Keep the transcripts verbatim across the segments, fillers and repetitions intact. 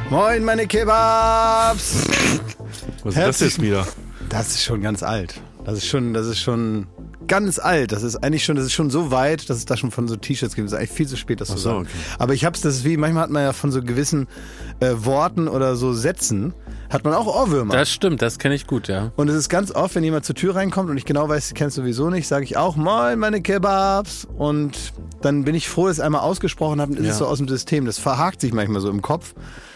Moin, meine Kebabs! Was ist das jetzt wieder? Das ist schon ganz alt. Das ist schon, das ist schon ganz alt. Das ist eigentlich schon, das ist schon so weit, dass es da schon von so T-Shirts gibt. Das ist eigentlich viel zu spät, das zu sagen. Okay. Aber ich hab's, das ist wie, manchmal hat man ja von so gewissen äh, Worten oder so Sätzen, hat man auch Ohrwürmer. Das stimmt, das kenne ich gut, ja. Und es ist ganz oft, wenn jemand zur Tür reinkommt und ich genau weiß, sie kennt sowieso nicht, sage ich auch, moin, meine Kebabs. Und dann bin ich froh, dass ich es einmal ausgesprochen habe und ist Ja. es so aus dem System. Das verhakt sich manchmal so im Kopf.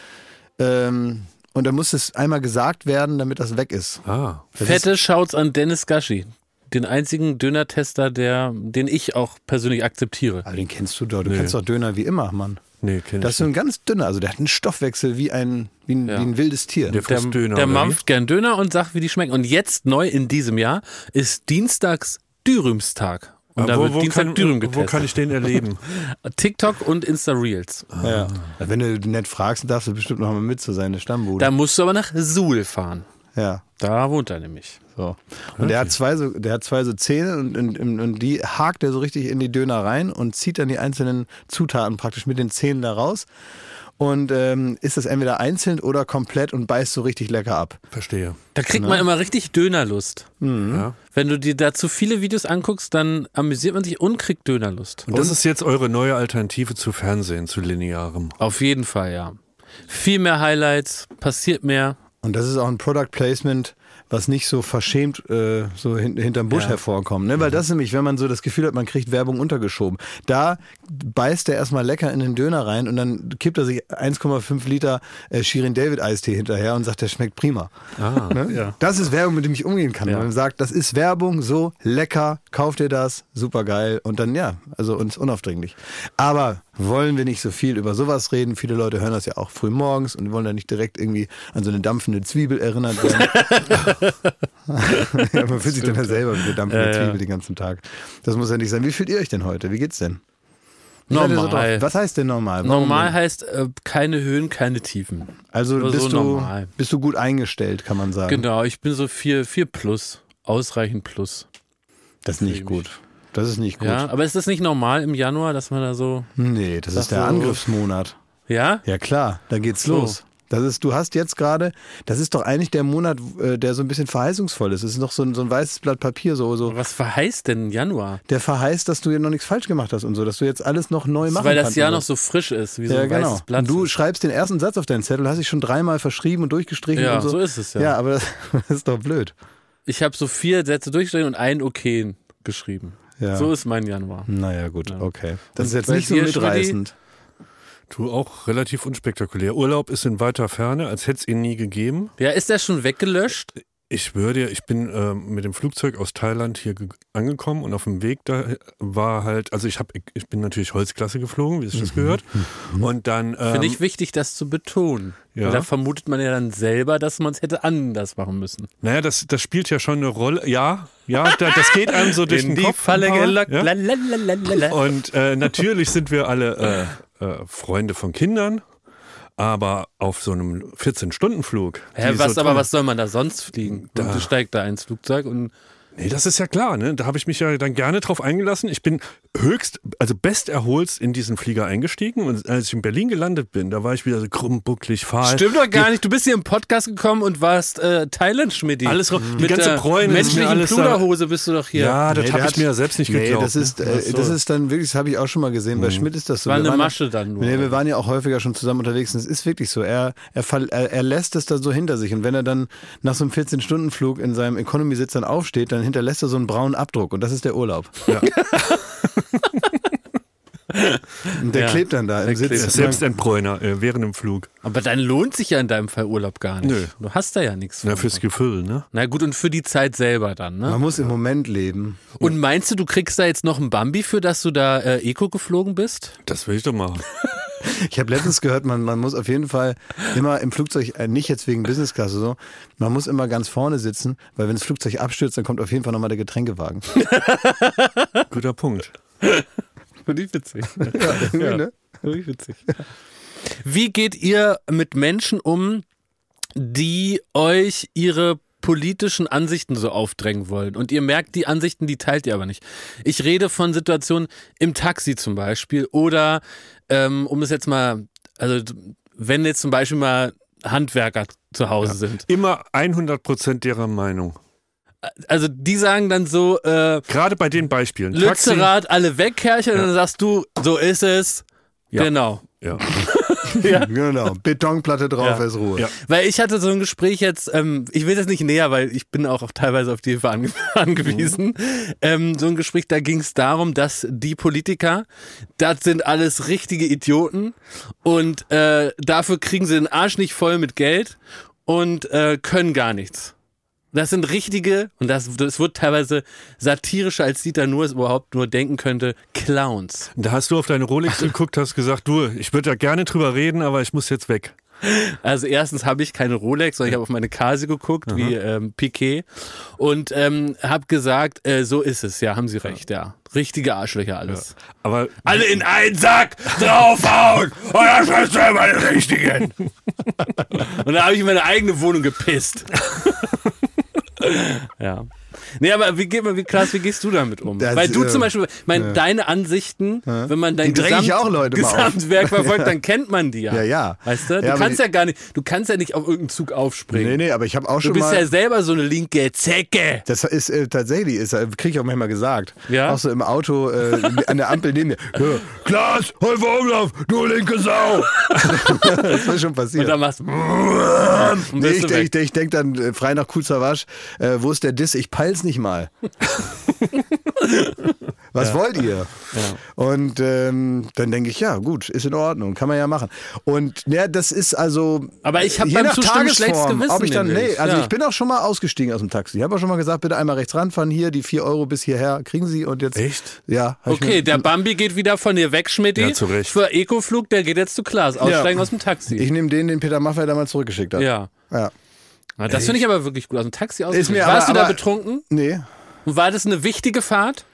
Ähm, und dann muss es einmal gesagt werden, damit das weg ist. Ah. Das Fette Shouts an Dennis Gaschi. Den einzigen Döner-Tester, der, den ich auch persönlich akzeptiere. Aber den kennst du doch. Du Nee. kennst doch Döner wie immer, Mann. Nee, kenn Das ich ist so ein ganz dünner, also der hat einen Stoffwechsel wie ein, wie ein, Ja. wie ein wildes Tier. Der Der, frisst Döner, der oder wie? mampft gern Döner und sagt, wie die schmecken. Und jetzt neu in diesem Jahr ist Dienstags Dürümstag. Und da wo, wird wo, Dienstag kann, Dürüm wo getestet. kann ich den erleben? TikTok und Insta-Reels. Ja. Also wenn du nett fragst, darfst du bestimmt noch mal mit zu seine Stammbude. Da musst du aber nach Suhl fahren. Ja. Da wohnt er nämlich. So. Und der hat zwei so, der hat zwei so Zähne und, und, und die hakt er so richtig in die Döner rein und zieht dann die einzelnen Zutaten praktisch mit den Zähnen da raus. Und ähm, ist das entweder einzeln oder komplett und beißt so richtig lecker ab. Verstehe. Da kriegt man immer richtig Dönerlust. Ja. Wenn du dir da zu viele Videos anguckst, dann amüsiert man sich und kriegt Dönerlust. Und das ist jetzt eure neue Alternative zu Fernsehen, zu linearem. Auf jeden Fall, ja. Viel mehr Highlights, passiert mehr. Und das ist auch ein Product Placement, was nicht so verschämt äh, so hin, hinterm Busch Ja. hervorkommt. Ne? Weil das ist nämlich, wenn man so das Gefühl hat, man kriegt Werbung untergeschoben. Da beißt er erstmal lecker in den Döner rein und dann kippt er sich eins Komma fünf Liter äh, Shirin David Eistee hinterher und sagt, der schmeckt prima. Ah. Ne? Ja. Das ist Werbung, mit dem ich umgehen kann. Ja. Wenn man sagt, das ist Werbung, so lecker, kauft ihr das, super geil und dann ja, also uns unaufdringlich. Aber wollen wir nicht so viel über sowas reden? Viele Leute hören das ja auch früh morgens und wollen da nicht direkt irgendwie an so eine dampfende Zwiebel erinnert werden. Ja, man fühlt sich dann ja selber wie eine dampfende Ja, ja. Zwiebel den ganzen Tag. Das muss ja nicht sein. Wie fühlt ihr euch denn heute? Wie geht's denn? Wie seid ihr so Normal. drauf? Was heißt denn normal? Warum Normal denn? heißt äh, keine Höhen, keine Tiefen. Also aber bist, so du, normal. bist du gut eingestellt, kann man sagen. Genau, ich bin so vier, vier plus. Ausreichend plus. Das ist nicht gut. Das ist nicht gut. Ja, aber ist das nicht normal im Januar, dass man da so. Nee, das Sag ist der so- Angriffsmonat. Ja? Ja klar, da geht's So. los. Das ist, du hast jetzt gerade, das ist doch eigentlich der Monat, äh, der so ein bisschen verheißungsvoll ist. Es ist noch so ein, so ein weißes Blatt Papier, so, so. Was verheißt denn Januar? Der verheißt, dass du ja noch nichts falsch gemacht hast und so, dass du jetzt alles noch neu machen Weil kannst. das Jahr und noch so frisch ist, wie so ja, ein genau. weißes Blatt. Und du schreibst den ersten Satz auf deinen Zettel, hast dich schon dreimal verschrieben und durchgestrichen Ja, und so. so ist es ja. Ja, aber das, das ist doch blöd. Ich habe so vier Sätze durchgestrichen und ein Okay geschrieben. Ja. So ist mein Januar. Naja, gut, Ja. okay. Das Und ist jetzt bei nicht so dir, mitreißend. Du auch relativ unspektakulär. Urlaub ist in weiter Ferne, als hätte es ihn nie gegeben. Ja, ist der schon weggelöscht? Ich schwöre dir, ich bin äh, mit dem Flugzeug aus Thailand hier ge- angekommen und auf dem Weg da war halt, also ich habe, ich bin natürlich Holzklasse geflogen, wie sich das gehört. Und dann ähm, Finde ich wichtig, das zu betonen. ja. Weil da vermutet man ja dann selber, dass man es hätte anders machen müssen. Naja, das, das spielt ja schon eine Rolle. Ja, ja, da, das geht einem so durch den In die Kopf. Falle ein paar, gelockt. ja? Lalalala. Und äh, natürlich sind wir alle äh, äh, Freunde von Kindern, aber auf so einem vierzehn-Stunden-Flug. Hä, die was, so aber toll- was soll man da sonst fliegen? Da. Und du steigst da ins Flugzeug und Nee, das ist ja klar, ne? Da habe ich mich ja dann gerne drauf eingelassen. Ich bin höchst, also besterholst in diesen Flieger eingestiegen und als ich in Berlin gelandet bin, da war ich wieder so krumm, bucklig, fahl. Stimmt doch gar nicht. Du bist hier im Podcast gekommen und warst äh, Thailand-Schmidti. Alles ra- die Mit ganze der Bräune ist mir menschlichen alles da- Pluderhose bist du doch hier. Ja, das Nee, habe der ich hat- mir ja selbst nicht Nee, geglaubt. das ist, äh, Ach so. das ist dann wirklich, das habe ich auch schon mal gesehen. Bei Schmidt ist das so. War Wir eine waren ja- Masche dann nur. Nee, wir waren ja auch häufiger schon zusammen unterwegs und es ist wirklich so. Er, er, fall- er, er lässt es dann so hinter sich und wenn er dann nach so einem vierzehn-Stunden-Flug in seinem Economy-Sitz dann aufsteht, dann hinterlässt er so einen braunen Abdruck und das ist der Urlaub. Ja. Und der Ja, klebt dann da im der Sitz. klebt. Selbstentbräuner äh, während dem Flug. Aber dann lohnt sich ja in deinem Fall Urlaub gar nicht. Nö. Du hast da ja nichts von. Na, fürs Gefühl, ne? Na gut, und für die Zeit selber dann, ne? Man muss im Moment leben. Und meinst du, du kriegst da jetzt noch ein Bambi für, dass du da äh, Eco geflogen bist? Das will ich doch machen. Ich habe letztens gehört, man, man muss auf jeden Fall immer im Flugzeug, äh, nicht jetzt wegen Business Class oder so, man muss immer ganz vorne sitzen, weil wenn das Flugzeug abstürzt, dann kommt auf jeden Fall nochmal der Getränkewagen. Guter Punkt. Finde ich witzig. Ja, irgendwie, Ja. ne? Finde ich witzig. Wie geht ihr mit Menschen um, die euch ihre politischen Ansichten so aufdrängen wollen? Und ihr merkt, die Ansichten, die teilt ihr aber nicht. Ich rede von Situationen im Taxi zum Beispiel oder, ähm, um es jetzt mal, also wenn jetzt zum Beispiel mal Handwerker zu Hause Ja. sind. Immer hundert Prozent derer Meinung. Also die sagen dann so, äh, Gerade bei den Beispielen. Taxi, Lützerath, alle weg, Kercher, und dann sagst du, so ist es. Ja. Genau. ja. Genau, Betonplatte drauf, Ja. ist Ruhe. Ja. Weil ich hatte so ein Gespräch jetzt, ähm, ich will das nicht näher, weil ich bin auch, auch teilweise auf die Hilfe ange angewiesen. Mhm. Ähm, so ein Gespräch, da ging es darum, dass die Politiker, das sind alles richtige Idioten und äh, dafür kriegen sie den Arsch nicht voll mit Geld und äh, können gar nichts. Das sind richtige, und das, das wird teilweise satirischer, als Dieter Nuhr es überhaupt nur denken könnte, Clowns. Da hast du auf deine Rolex geguckt, hast gesagt, du, ich würde da gerne drüber reden, aber ich muss jetzt weg. Also erstens habe ich keine Rolex, sondern ich habe auf meine Casio geguckt, Aha. wie ähm, Piquet, und ähm, habe gesagt, äh, so ist es, ja, haben Sie recht, ja. Richtige Arschlöcher alles. Aber Alle in einen Sack draufhauen! Euer Schwester, meine Richtigen! Und da habe ich in meine eigene Wohnung gepisst. Ja. Nee, aber wie, geht man, wie, Klaas, wie gehst du damit um? Das, Weil du äh, zum Beispiel, mein, ja. deine Ansichten, wenn man dein Die dränge ich Gesamt, auch Leute mal auf. Gesamtwerk verfolgt, dann kennt man die ja. Ja, ja. Weißt du? Du Ja, aber kannst die- ja gar nicht, du kannst ja nicht auf irgendeinen Zug aufspringen. Nee, nee, aber ich habe auch Du schon bist mal... ja selber so eine linke Zecke. Das ist äh, tatsächlich, ist, äh, kriege ich auch manchmal gesagt. Ja? Auch so im Auto, äh, an der Ampel neben mir. Ja, Klaas, Holfer Umlauf, du linke Sau. Das ist schon Und passiert. dann machst du und Nee, bist ich du denke weg. ich, ich denk dann äh, frei nach Kuzawasch, äh, wo ist der Diss? Ich peil's nicht mal. Was wollt ihr? Und ähm, dann denke ich, ja gut, ist in Ordnung, kann man ja machen. Und ja, das ist also Aber ich hab je beim nach Zustimmen schlechtes Tagesform, Gewissen, ob ich dann, nämlich. nee, also Ja. ich bin auch schon mal ausgestiegen aus dem Taxi. Ich habe auch schon mal gesagt, bitte einmal rechts ranfahren, hier die vier Euro bis hierher kriegen Sie und jetzt. Echt? Ja. hab ich Okay, mir- der Bambi geht wieder von dir weg, Schmidti. Ja, zu Recht. Für Ecoflug, der geht jetzt zu Klaas. Aussteigen Ja. aus dem Taxi. Ich nehme den, den Peter Maffay damals zurückgeschickt hat. ja. Ja. Ja, das finde ich aber wirklich gut. Aus dem Taxi aus. Ist mir Warst aber- du da aber- betrunken? Nee. Und war das eine wichtige Fahrt?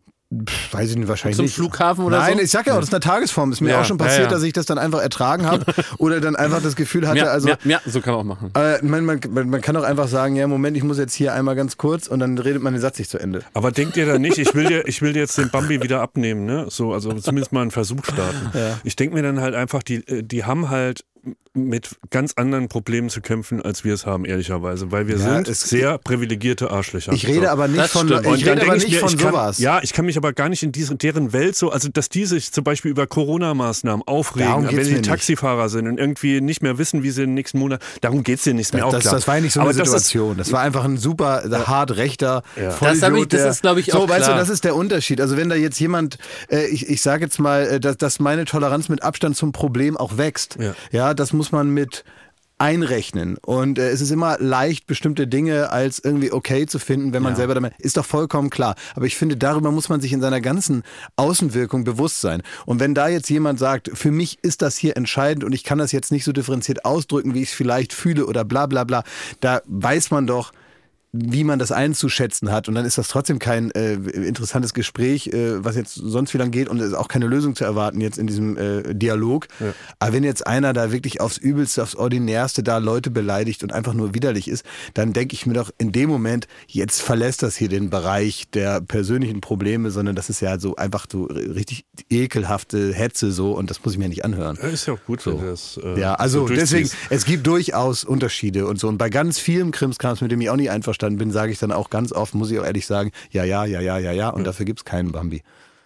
Pff, weiß ich nicht, wahrscheinlich Zum nicht. Flughafen oder Nein, so? ich sag ja auch, das ist eine Tagesform. Ist mir Ja, auch schon ja, passiert, ja. dass ich das dann einfach ertragen habe oder dann einfach das Gefühl hatte, Ja, also ja, ja, so kann man auch machen. äh, man, man, man man kann auch einfach sagen, ja Moment, ich muss jetzt hier einmal ganz kurz und dann redet man den Satz nicht zu Ende. Aber denkt ihr da nicht, ich will dir, ich will dir jetzt den Bambi wieder abnehmen, ne? So, also zumindest mal einen Versuch starten. Ich denke mir dann halt einfach, die, die haben halt mit ganz anderen Problemen zu kämpfen, als wir es haben, ehrlicherweise, weil wir Ja, sind es- sehr privilegierte Arschlöcher. Ich rede so. aber nicht Das von, stimmt. ich Und dann rede aber denke ich nicht mir, von ich kann, sowas. ja, ich kann mich aber gar nicht in diese, deren Welt so, also dass die sich zum Beispiel über Corona-Maßnahmen Darum aufregen, geht's wenn sie mir nicht. Taxifahrer sind und irgendwie nicht mehr wissen, wie sie in den nächsten Monat, darum geht's dir nicht mehr, auch Das, klar. das war ja nicht so aber eine das ist, Situation. Das war einfach ein super hart rechter Ja. Vollidiot. Das hab ich- das der- ist, glaub ich, so, auch weißt klar. du, das ist der Unterschied. Also wenn da jetzt jemand, äh, ich, ich sage jetzt mal, äh, dass, dass meine Toleranz mit Abstand zum Problem auch wächst. Ja. Ja, das muss man mit einrechnen. Und äh, es ist immer leicht, bestimmte Dinge als irgendwie okay zu finden, wenn man Ja. selber damit, ist doch vollkommen klar. Aber ich finde, darüber muss man sich in seiner ganzen Außenwirkung bewusst sein. Und wenn da jetzt jemand sagt, für mich ist das hier entscheidend und ich kann das jetzt nicht so differenziert ausdrücken, wie ich es vielleicht fühle oder bla bla bla, da weiß man doch, wie man das einzuschätzen hat. Und dann ist das trotzdem kein äh, interessantes Gespräch, äh, was jetzt sonst wie lang geht und es ist auch keine Lösung zu erwarten jetzt in diesem äh, Dialog. Ja. Aber wenn jetzt einer da wirklich aufs Übelste, aufs Ordinärste da Leute beleidigt und einfach nur widerlich ist, dann denke ich mir doch in dem Moment, jetzt verlässt das hier den Bereich der persönlichen Probleme, sondern das ist ja so einfach so richtig ekelhafte Hetze so und das muss ich mir nicht anhören. Ja, ist ja auch gut, so. Wenn das, äh, Ja, also so deswegen, durchziehst. es gibt durchaus Unterschiede und so. Und bei ganz vielen Krimskrams, mit dem ich auch nicht einverstanden bin, sage ich dann auch ganz oft, muss ich auch ehrlich sagen, ja, ja, ja, ja, ja, ja. Und dafür gibt's keinen Bambi.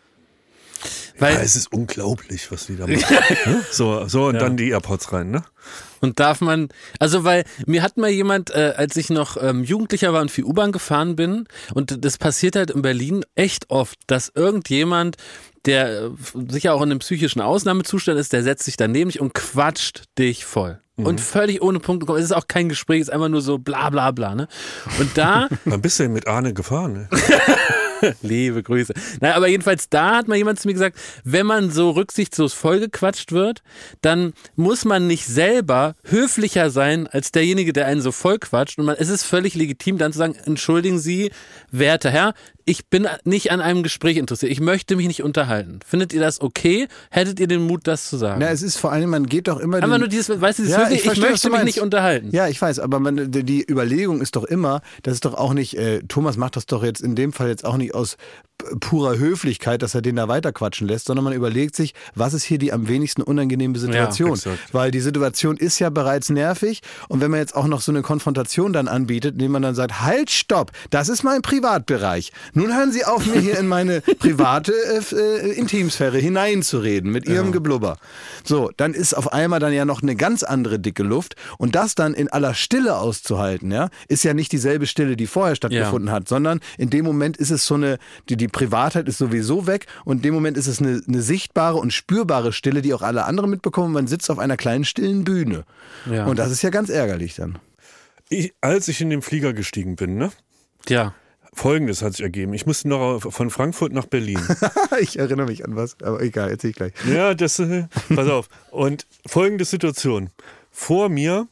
Weil, Ja, es ist unglaublich, was die da machen. Ne? So, so und Ja. dann die AirPods rein, ne? Und darf man, also weil mir hat mal jemand, äh, als ich noch ähm, Jugendlicher war und viel U-Bahn gefahren bin, und das passiert halt in Berlin echt oft, dass irgendjemand, der äh, sicher auch in einem psychischen Ausnahmezustand ist, der setzt sich daneben dich und quatscht dich voll. Und völlig ohne Punkt. Es ist auch kein Gespräch, es ist einfach nur so bla bla bla. Ne? Und da, Wann bist du denn mit Arne gefahren? Ne? liebe Grüße. Nein, aber jedenfalls da hat mal jemand zu mir gesagt, wenn man so rücksichtslos vollgequatscht wird, dann muss man nicht selber höflicher sein als derjenige, der einen so vollquatscht. Und man, es ist völlig legitim, dann zu sagen, entschuldigen Sie, werter Herr, ich bin nicht an einem Gespräch interessiert. Ich möchte mich nicht unterhalten. Findet ihr das okay? Hättet ihr den Mut, das zu sagen? Na, es ist vor allem, man geht doch immer... Einfach den- nur dieses, weißt du, dieses Ja, höfliche, ich ich, verstehe, was möchte du mich meinst. nicht unterhalten. Ja, ich weiß, aber man, die die Überlegung ist doch immer, das ist doch auch nicht, äh, Thomas macht das doch jetzt in dem Fall jetzt auch nicht aus purer Höflichkeit, dass er den da weiterquatschen lässt, sondern man überlegt sich, was ist hier die am wenigsten unangenehme Situation? Ja, weil die Situation ist ja bereits nervig und wenn man jetzt auch noch so eine Konfrontation dann anbietet, indem man dann sagt, halt, stopp, das ist mein Privatbereich. Nun hören Sie auf, mir hier in meine private äh, Intimsphäre hineinzureden mit Ihrem ja. Geblubber. So, dann ist auf einmal dann ja noch eine ganz andere dicke Luft und das dann in aller Stille auszuhalten, ja, ist ja nicht dieselbe Stille, die vorher stattgefunden ja. hat, sondern in dem Moment ist es so eine, die, die Privatheit ist sowieso weg und in dem Moment ist es eine, eine sichtbare und spürbare Stille, die auch alle anderen mitbekommen. Man sitzt auf einer kleinen stillen Bühne. Ja. Und das ist ja ganz ärgerlich dann. Ich, als ich in den Flieger gestiegen bin, ne? Ja. Folgendes hat sich ergeben. Ich musste noch von Frankfurt nach Berlin. Ich erinnere mich an was, aber egal, erzähl ich gleich. Ja, das, äh, pass auf. Und folgende Situation. Vor mir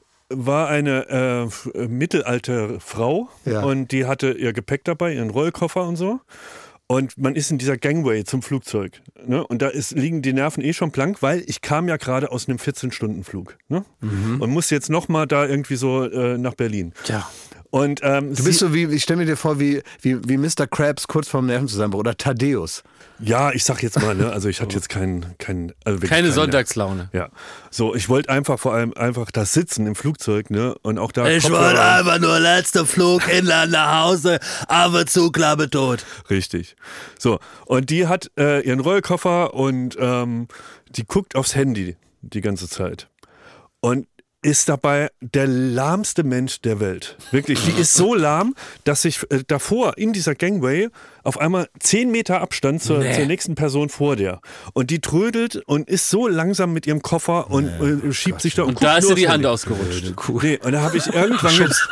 war eine äh, mittelalte Frau ja. und die hatte ihr Gepäck dabei, ihren Rollkoffer und so. Und man ist in dieser Gangway zum Flugzeug. Ne? Und da ist, liegen die Nerven eh schon blank, weil ich kam ja gerade aus einem vierzehn-Stunden-Flug. Ne? Mhm. Und muss jetzt nochmal da irgendwie so äh, nach Berlin. Ja. Und, ähm, du bist so wie, ich stelle mir dir vor, wie, wie, wie Mister Krabs kurz vorm Nervenzusammenbruch oder Thaddeus. Ja, ich sag jetzt mal, ne, also ich hatte jetzt keinen, keinen, also keine keine Sonntagslaune. Ja, so, ich wollte einfach vor allem einfach das Sitzen im Flugzeug, ne, und auch da. Ich wollte einfach nur letzter Flug, Inland nach Hause, aber Zuklappe tot. Richtig. So, und die hat äh, ihren Rollkoffer und ähm, die guckt aufs Handy die ganze Zeit. Und ist dabei der lahmste Mensch der Welt. Wirklich, die ist so lahm, dass ich äh, davor in dieser Gangway auf einmal zehn Meter Abstand zur, nee. zur nächsten Person vor der. Und die trödelt und ist so langsam mit ihrem Koffer und nee, äh, schiebt Gott. sich da und, und da ist ihr die Hand ausgerutscht. Nee, und da habe ich irgendwann jetzt,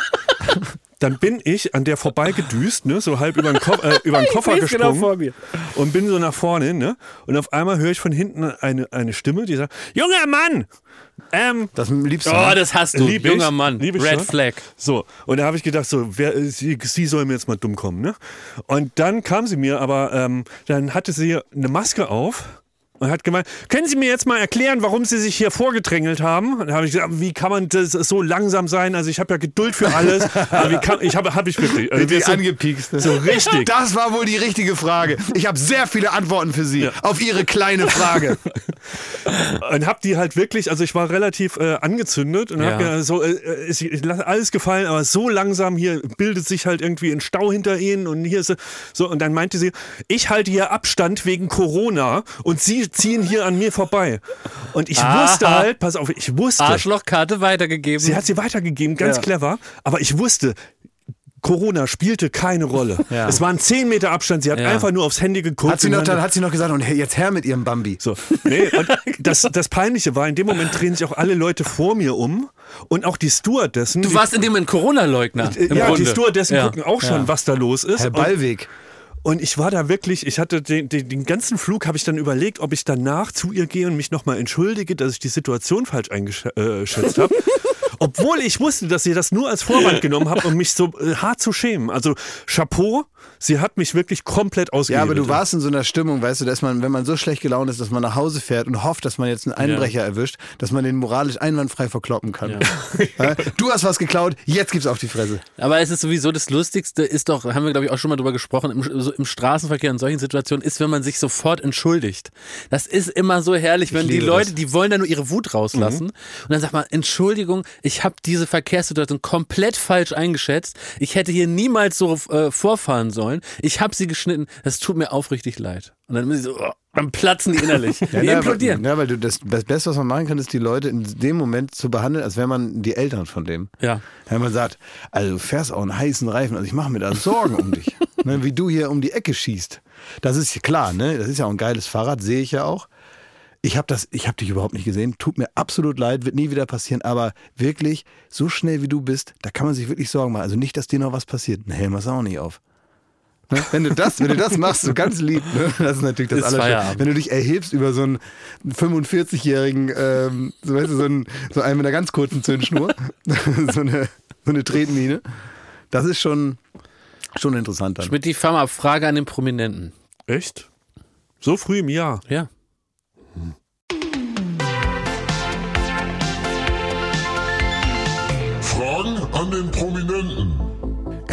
dann bin ich an der vorbeigedüst, ne, so halb über den, Ko äh, über den Koffer gesprungen genau vor mir. Und bin so nach vorne, ne, und auf einmal höre ich von hinten eine, eine Stimme, die sagt, junger Mann! Ähm, das liebst du. Oh, das hast du, lieb junger ich, Mann, lieb ich Red schon. Flag. So, und da habe ich gedacht, so, wer, sie, sie soll mir jetzt mal dumm kommen, ne? Und dann kam sie mir, aber ähm, dann hatte sie eine Maske auf und hat gemeint, können Sie mir jetzt mal erklären, warum Sie sich hier vorgedrängelt haben? Und dann habe ich gesagt, wie kann man das so langsam sein? Also ich habe ja Geduld für alles. Aber wie kann, ich habe hab ich wirklich. Also die so, angepiekst. So richtig. Das war wohl die richtige Frage. Ich habe sehr viele Antworten für Sie ja. auf Ihre kleine Frage. Und hab die halt wirklich, also ich war relativ äh, angezündet und ja. hab mir so, äh, ich, ich lasse alles gefallen, aber so langsam hier bildet sich halt irgendwie ein Stau hinter Ihnen und hier ist so, und dann meinte sie, ich halte hier Abstand wegen Corona und Sie ziehen hier an mir vorbei. Und ich Aha. wusste halt, pass auf, ich wusste. Arschlochkarte weitergegeben. Sie hat sie weitergegeben, ganz ja. clever, aber ich wusste, Corona spielte keine Rolle. Ja. Es waren zehn Meter Abstand, sie hat ja. einfach nur aufs Handy geguckt. Hat sie noch, dann hat sie noch gesagt, und jetzt her mit ihrem Bambi. So. Nee, und das, das Peinliche war, in dem Moment drehen sich auch alle Leute vor mir um und auch die Stewardessen. Du warst in dem Moment Corona-Leugner. Ja, Grunde. Die Stewardessen ja. gucken auch schon, ja. was da los ist. Herr Ballweg. Und ich war da wirklich, ich hatte den, den, den ganzen Flug, habe ich dann überlegt, ob ich danach zu ihr gehe und mich nochmal entschuldige, dass ich die Situation falsch eingeschätzt habe. Obwohl ich wusste, dass sie das nur als Vorwand genommen hat, um mich so äh, hart zu schämen. Also Chapeau, sie hat mich wirklich komplett ausgehebelt. Ja, aber du warst in so einer Stimmung, weißt du, dass man, wenn man so schlecht gelaunt ist, dass man nach Hause fährt und hofft, dass man jetzt einen Einbrecher ja. erwischt, dass man den moralisch einwandfrei verkloppen kann. Ja. Ja? Du hast was geklaut, jetzt gibt's auf die Fresse. Aber es ist sowieso das Lustigste, ist doch, haben wir glaube ich auch schon mal drüber gesprochen, im, so im Straßenverkehr in solchen Situationen, ist, wenn man sich sofort entschuldigt. Das ist immer so herrlich, wenn die Leute, das. die wollen da nur ihre Wut rauslassen mhm. und dann sagt man, Entschuldigung, ich habe diese Verkehrssituation komplett falsch eingeschätzt. Ich hätte hier niemals so äh, vorfahren sollen. Ich habe sie geschnitten. Das tut mir aufrichtig leid. Und dann, so, oh, dann platzen die innerlich. Die ja, implodieren. Ja, weil du das, das Beste, was man machen kann, ist die Leute in dem Moment zu behandeln, als wäre man die Eltern von dem. Ja. Wenn man sagt, also du fährst auch einen heißen Reifen, also ich mache mir da Sorgen um dich. Ne, wie du hier um die Ecke schießt. Das ist klar, ne? Das ist ja auch ein geiles Fahrrad, sehe ich ja auch. Ich habe das, ich habe dich überhaupt nicht gesehen. Tut mir absolut leid, wird nie wieder passieren. Aber wirklich, so schnell wie du bist, da kann man sich wirklich Sorgen machen. Also nicht, dass dir noch was passiert. Ein Helm hast du auch nicht auf. Ne? Wenn du das, wenn du das machst, so ganz lieb, ne? Das ist natürlich das Allerschönste. Wenn du dich erhebst über so einen fünfundvierzigjährigen, ähm, so weißt du, so einen, so einen mit einer ganz kurzen Zündschnur, so eine, so eine Tretmine. Das ist schon, schon interessant dann. Schmidt, die Frage, Frage an den Prominenten. Echt? So früh im Jahr? Ja. Fragen an den Prominenten.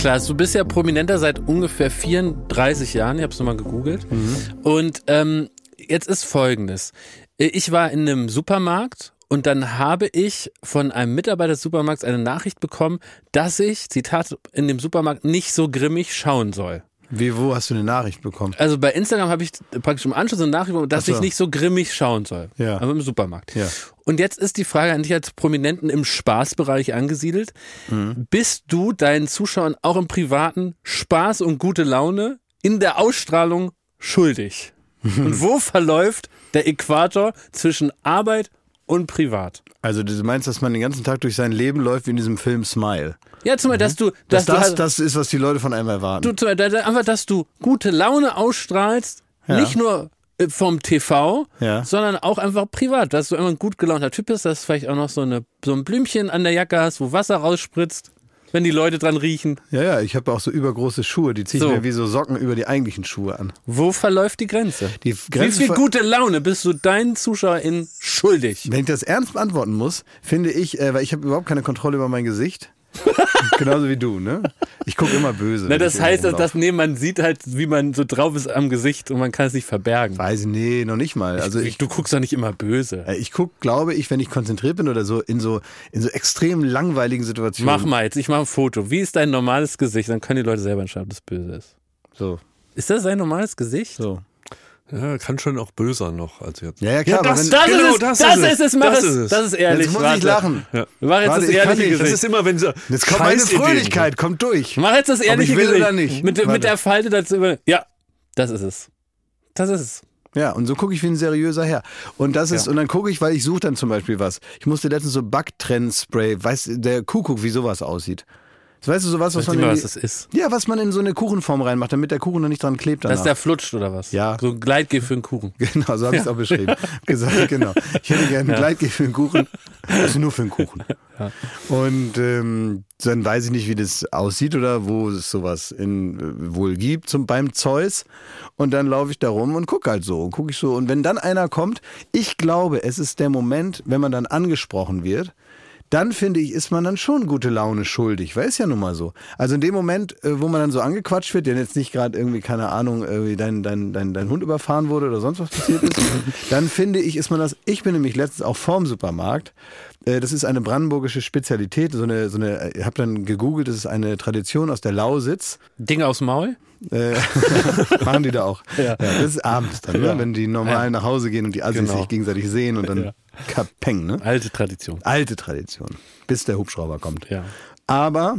Klaas, du bist ja Prominenter seit ungefähr vierunddreißig Jahren. Ich habe es nochmal gegoogelt. Mhm. Und ähm, jetzt ist Folgendes. Ich war in einem Supermarkt und dann habe ich von einem Mitarbeiter des Supermarkts eine Nachricht bekommen, dass ich, Zitat, in dem Supermarkt nicht so grimmig schauen soll. Wie, wo hast du eine Nachricht bekommen? Also bei Instagram habe ich praktisch im Anschluss eine Nachricht bekommen, dass Ach so. ich nicht so grimmig schauen soll. Ja. Aber im Supermarkt. Ja. Und jetzt ist die Frage an dich als Prominenten im Spaßbereich angesiedelt. Mhm. Bist du deinen Zuschauern auch im privaten Spaß und gute Laune in der Ausstrahlung schuldig? Und wo verläuft der Äquator zwischen Arbeit und privat? Also du meinst, dass man den ganzen Tag durch sein Leben läuft wie in diesem Film Smile? Ja, zum Beispiel, dass du... Dass Dass das, du, das ist, was die Leute von einem erwarten. du zum Beispiel, einfach, dass du gute Laune ausstrahlst, Ja. nicht nur äh, vom T V, Ja. sondern auch einfach privat. Dass du immer ein gut gelaunter Typ bist, dass du vielleicht auch noch so, eine, so ein Blümchen an der Jacke hast, wo Wasser rausspritzt, wenn die Leute dran riechen. Ja, ja, ich habe auch so übergroße Schuhe, die ziehe ich So. mir wie so Socken über die eigentlichen Schuhe an. Wo verläuft die Grenze? Die Wie Grenze viel ver- gute Laune bist du deinen ZuschauerInnen schuldig? Wenn ich das ernst beantworten muss, finde ich, äh, weil ich habe überhaupt keine Kontrolle über mein Gesicht. Genauso wie du, ne? Ich gucke immer böse. Na, wenn das ich heißt, irgendwo dass, dass nee, man sieht halt, wie man so drauf ist am Gesicht und man kann es nicht verbergen. Weiß ich, nee, noch nicht mal. Also ich, du guckst doch nicht immer böse. äh, ich gucke, glaube ich, wenn ich konzentriert bin oder so, in so, in so extrem langweiligen Situationen. Mach mal jetzt, ich mache ein Foto. Wie ist dein normales Gesicht? Dann können die Leute selber entscheiden, ob das böse ist. So, Ist das dein normales Gesicht? so. Ja, kann schon auch böser noch als jetzt. Ja, ja, klar. Ja, aber das- wenn, Das Genau, ist es, das das, ist ist es. es, mach Das es. ist es. Das ist ehrlich. jetzt muss warte. ich lachen. Ja. Mach jetzt Warte, das ich kann ehrliche nicht. Das Gesicht. ist immer, wenn sie. Jetzt kommt meine Scheißideen. Fröhlichkeit, kommt durch. Mach jetzt das ehrliche ich will Gesicht. oder nicht. Mit, Warte. mit der Falte dazu. Ja, das ist es. Das ist es. Ja, und so gucke ich wie ein seriöser Herr. Und das ist, Ja. und dann gucke ich, weil ich suche dann zum Beispiel was. Ich musste letztens so Backtrend-Spray, weiß der Kuckuck, wie sowas aussieht. Weißt du, sowas, was Weißt du man mal, in was die, das ist? ja, was man in so eine Kuchenform reinmacht, damit der Kuchen noch nicht dran klebt danach. Dass der flutscht oder was? Ja. So ein Gleitgel für einen Kuchen. Genau, so habe ich es auch beschrieben. Gesagt, genau. Ich hätte gerne ein Gleitgel für einen Kuchen. Also nur für einen Kuchen. Ja. Und ähm, dann weiß ich nicht, wie das aussieht oder wo es sowas in, äh, wohl gibt zum, beim Zeus. Und dann laufe ich da rum und gucke halt so. Und gucke ich so. Und wenn dann einer kommt, ich glaube, es ist der Moment, wenn man dann angesprochen wird, dann finde ich, ist man dann schon gute Laune schuldig, weil ist ja nun mal so. Also in dem Moment, äh, wo man dann so angequatscht wird, der jetzt nicht gerade irgendwie, keine Ahnung, irgendwie dein, dein, dein, dein Hund überfahren wurde oder sonst was passiert ist, dann finde ich, ist man das, ich bin nämlich letztens auch vorm Supermarkt, äh, das ist eine brandenburgische Spezialität, so eine, so eine, ich habe dann gegoogelt, das ist eine Tradition aus der Lausitz. Ding aufs Maul? Äh, machen die da auch. Ja. Ja. das ist abends dann, ne? Ja. Wenn die normal Ja. nach Hause gehen und die Assis Genau. sich gegenseitig sehen und dann Ja. kapeng, ne? Alte Tradition. Alte Tradition, bis der Hubschrauber kommt. Ja. Aber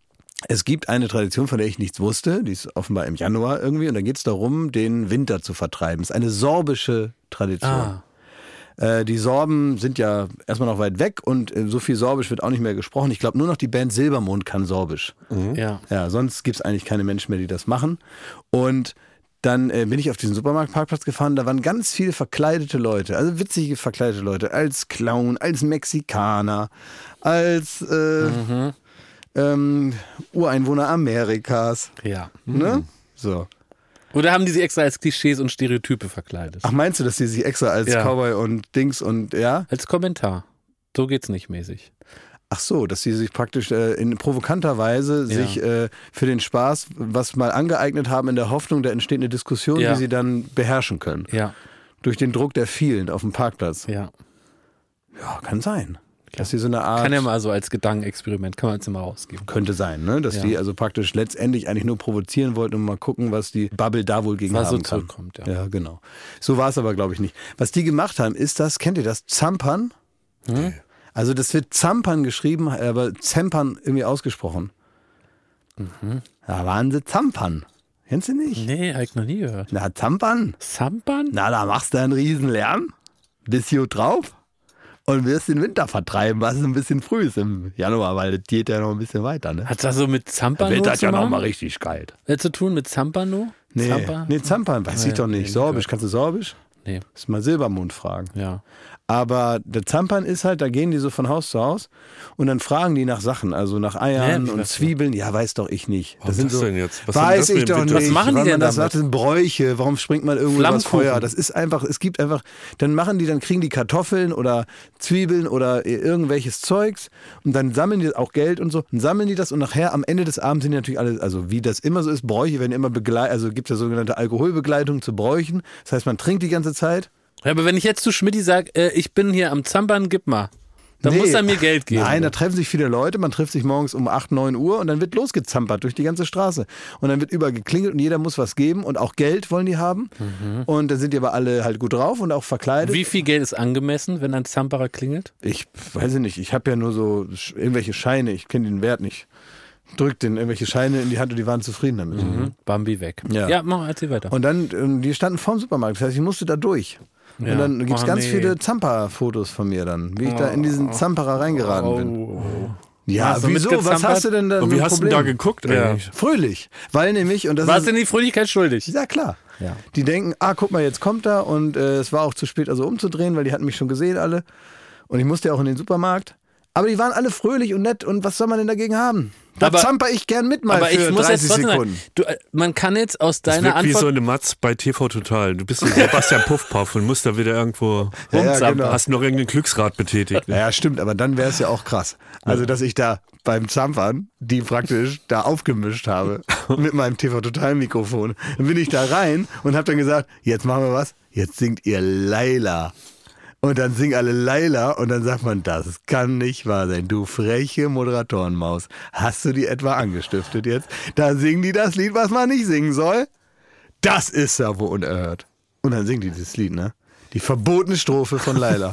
es gibt eine Tradition, von der ich nichts wusste, die ist offenbar im Januar irgendwie und da geht es darum, den Winter zu vertreiben. Es ist eine sorbische Tradition. Ah. Äh, die Sorben sind ja erstmal noch weit weg und äh, so viel Sorbisch wird auch nicht mehr gesprochen. Ich glaube, nur noch die Band Silbermond kann Sorbisch. Ja. Ja, sonst gibt es eigentlich keine Menschen mehr, die das machen. Und dann äh, bin ich auf diesen Supermarktparkplatz gefahren, da waren ganz viele verkleidete Leute, also witzige verkleidete Leute, als Clown, als Mexikaner, als äh, Mhm. ähm, Ureinwohner Amerikas. Ja. Ne? So. Oder haben die sich extra als Klischees und Stereotype verkleidet? Ach, meinst du, dass die sich extra als Ja. Cowboy und Dings und ja? Als Kommentar. So geht's nicht mäßig. Ach so, dass sie sich praktisch äh, in provokanter Weise Ja. sich äh, für den Spaß was mal angeeignet haben, in der Hoffnung, da entsteht eine Diskussion, Ja. die sie dann beherrschen können. Ja. Durch den Druck der vielen auf dem Parkplatz. Ja. Ja, kann sein. Dass sie so eine Art. Kann ja mal so als Gedankenexperiment, kann man jetzt mal rausgeben. Könnte sein, ne? Dass Ja. die also praktisch letztendlich eigentlich nur provozieren wollten und mal gucken, was die Bubble da wohl gegen Was so haben kann. zurückkommt, ja. Ja, genau. So war es aber, glaube ich, nicht. Was die gemacht haben, ist das, kennt ihr das? Zampern? Hm? Also das wird Zampern geschrieben, aber Zempern irgendwie ausgesprochen. Mhm. Da waren sie Zampern. Kennst du nicht? Nee, hab ich noch nie gehört. Na, Zampern? Sampan? Na, da machst du einen riesen Lärm, bist hier drauf und wirst den Winter vertreiben, was ein bisschen früh ist im Januar, weil das geht ja noch ein bisschen weiter, ne? Hat das so mit Zampano Wird das zu, ja noch machen? mal richtig kalt. Äh, zu tun mit Zampano? Nee, Zampa? nee Zampern, weiß ich Nee, doch nee, nicht. nie Sorbisch, gehört. kannst du Sorbisch? Nee, Muss mal Silbermond fragen. ja. Aber der Zampern ist halt, da gehen die so von Haus zu Haus und dann fragen die nach Sachen, also nach Eiern Ja, und weiß Zwiebeln. Ja, weiß doch ich nicht. Was ist das denn jetzt? Was weiß sind ich das doch denn? nicht. Was machen die Weil denn man das damit? sagt, das sind Bräuche. Warum springt man irgendwo übers Flammkuchen. Feuer? Das ist einfach, es gibt einfach, dann machen die, dann kriegen die Kartoffeln oder Zwiebeln oder irgendwelches Zeugs und dann sammeln die auch Geld und so und sammeln die das und nachher am Ende des Abends sind die natürlich alle, also wie das immer so ist, Bräuche werden immer begleitet, also gibt es ja sogenannte Alkoholbegleitung zu Bräuchen. Das heißt, man trinkt die ganze Zeit. Ja, aber wenn ich jetzt zu Schmidti sage, äh, ich bin hier am Zampern, gib mal, dann Nee. muss er mir Geld geben. Nein, da treffen sich viele Leute. Man trifft sich morgens um acht, neun Uhr und dann wird losgezampert durch die ganze Straße. Und dann wird überall geklingelt und jeder muss was geben und auch Geld wollen die haben. Mhm. Und dann sind die aber alle halt gut drauf und auch verkleidet. Wie viel Geld ist angemessen, wenn ein Zamperer klingelt? Ich weiß ich nicht. Ich habe ja nur so sch- irgendwelche Scheine. Ich kenne den Wert nicht. Drückt denen irgendwelche Scheine in die Hand und die waren zufrieden damit. Mhm. Bambi weg. Ja. Ja, mach, erzähl weiter. Und dann, ähm, die standen vorm Supermarkt. Das heißt, ich musste da durch. Ja. Und dann gibt es Oh, ganz nee. viele Zamper-Fotos von mir dann, wie ich da in diesen Zamperer reingeraten bin. Oh. Ja, Hast du wieso? Was mitgezampert? hast du denn da Und für wie ein hast du Problem? denn da geguckt eigentlich? Fröhlich. Weil nämlich, und das Warst ist, du denn die Fröhlichkeit schuldig? ja klar. Ja. Die denken, ah, guck mal, jetzt kommt er und äh, es war auch zu spät, also umzudrehen, weil die hatten mich schon gesehen alle. Und ich musste ja auch in den Supermarkt. Aber die waren alle fröhlich und nett und was soll man denn dagegen haben? Da Aber- zamper ich gern mit mal Aber für ich muss jetzt dreißig trotzdem Sekunden. sagen, du, äh, man kann jetzt aus Das deiner wirkt wie so Antwort... eine Matz bei T V Total. Du bist so Sebastian Puffpuff und musst da wieder irgendwo Ja, ja, rumzampern. genau. Hast noch irgendein Glücksrad betätigt. Ne? Ja, stimmt, aber dann wäre es ja auch krass. Also, dass ich da beim Zampern die praktisch da aufgemischt habe mit meinem T V-Total-Mikrofon. Dann bin ich da rein und habe dann gesagt, jetzt machen wir was, jetzt singt ihr Laila. Und dann singen alle Laila und dann sagt man, das kann nicht wahr sein. Du freche Moderatorenmaus. Hast du die etwa angestiftet jetzt? Da singen die das Lied, was man nicht singen soll. Das ist ja wohl unerhört. Und dann singen die dieses Lied, ne? Die verbotene Strophe von Laila.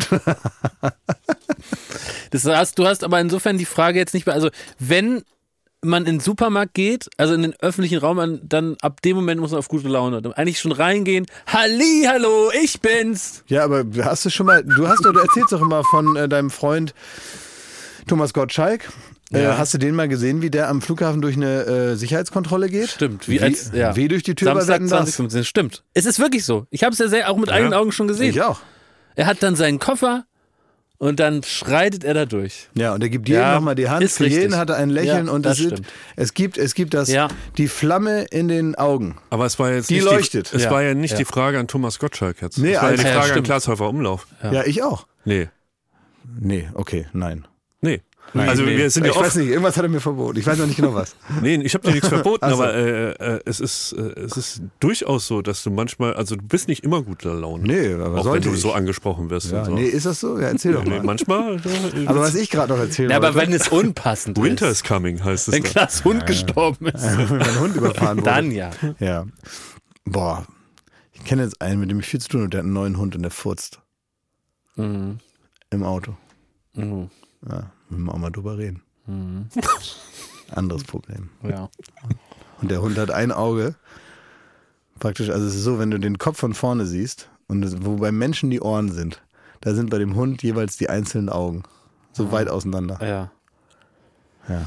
Das heißt, du hast aber insofern die Frage jetzt nicht mehr, also wenn man in den Supermarkt geht, also in den öffentlichen Raum, dann ab dem Moment muss man auf gute Laune. Eigentlich schon reingehen, Halli, hallo, ich bin's. Ja, aber hast du schon mal, du hast doch, du erzählst doch immer von äh, deinem Freund Thomas Gottschalk. Äh, Ja. hast du den mal gesehen, wie der am Flughafen durch eine äh, Sicherheitskontrolle geht? Stimmt, wie, als, ja. wie durch die Tür bei Samstag Wetten, zwanzig das? fünfzehn, stimmt. Es ist wirklich so. Ich habe es ja sehr, auch mit eigenen Augen schon gesehen. Ich auch. Er hat dann seinen Koffer und dann schreitet er da durch. Ja, und er gibt jedem Ja, nochmal die Hand. ist Für jeden richtig. hat er ein Lächeln Ja, und das es, ist, stimmt. es gibt, es gibt das, Ja. die Flamme in den Augen. Aber es war jetzt Die nicht leuchtet. Die, es Ja. war ja nicht Ja. die Frage an Thomas Gottschalk jetzt. Nee, es war ja die also- Ja, Frage an stimmt. Klaas Häufer Umlauf. Ja. ich auch. Nee. Nee, okay, nein. Nee. Nein. Also Nee. wir sind ja ich weiß oft. nicht, irgendwas hat er mir verboten. Ich weiß noch nicht genau was. Nee, ich habe dir nichts verboten, Ach so. aber äh, äh, es ist äh, es ist durchaus so, dass du manchmal, also du bist nicht immer guter Laune. Nee, aber auch wenn sollte du ich. so angesprochen wirst. Ja, und so. nee, ist das so? Ja, erzähl doch Nee, mal. manchmal. äh, Aber was ich gerade noch erzählen Ja, aber wollte, wenn es unpassend Winter ist. is coming heißt es. Wenn da. Klaas Hund gestorben ist. wenn mein Hund überfahren wurde. Dann ja. Ja. Boah. Ich kenne jetzt einen, mit dem ich viel zu tun habe, der hat einen neuen Hund und der furzt. Mhm. Im Auto. Mhm. Ja, müssen wir auch mal drüber reden. Mhm. Anderes Problem. Ja. Und der Hund hat ein Auge. Praktisch, also es ist so, wenn du den Kopf von vorne siehst und es, wo beim Menschen die Ohren sind, da sind bei dem Hund jeweils die einzelnen Augen. So weit auseinander. Ja. Ja.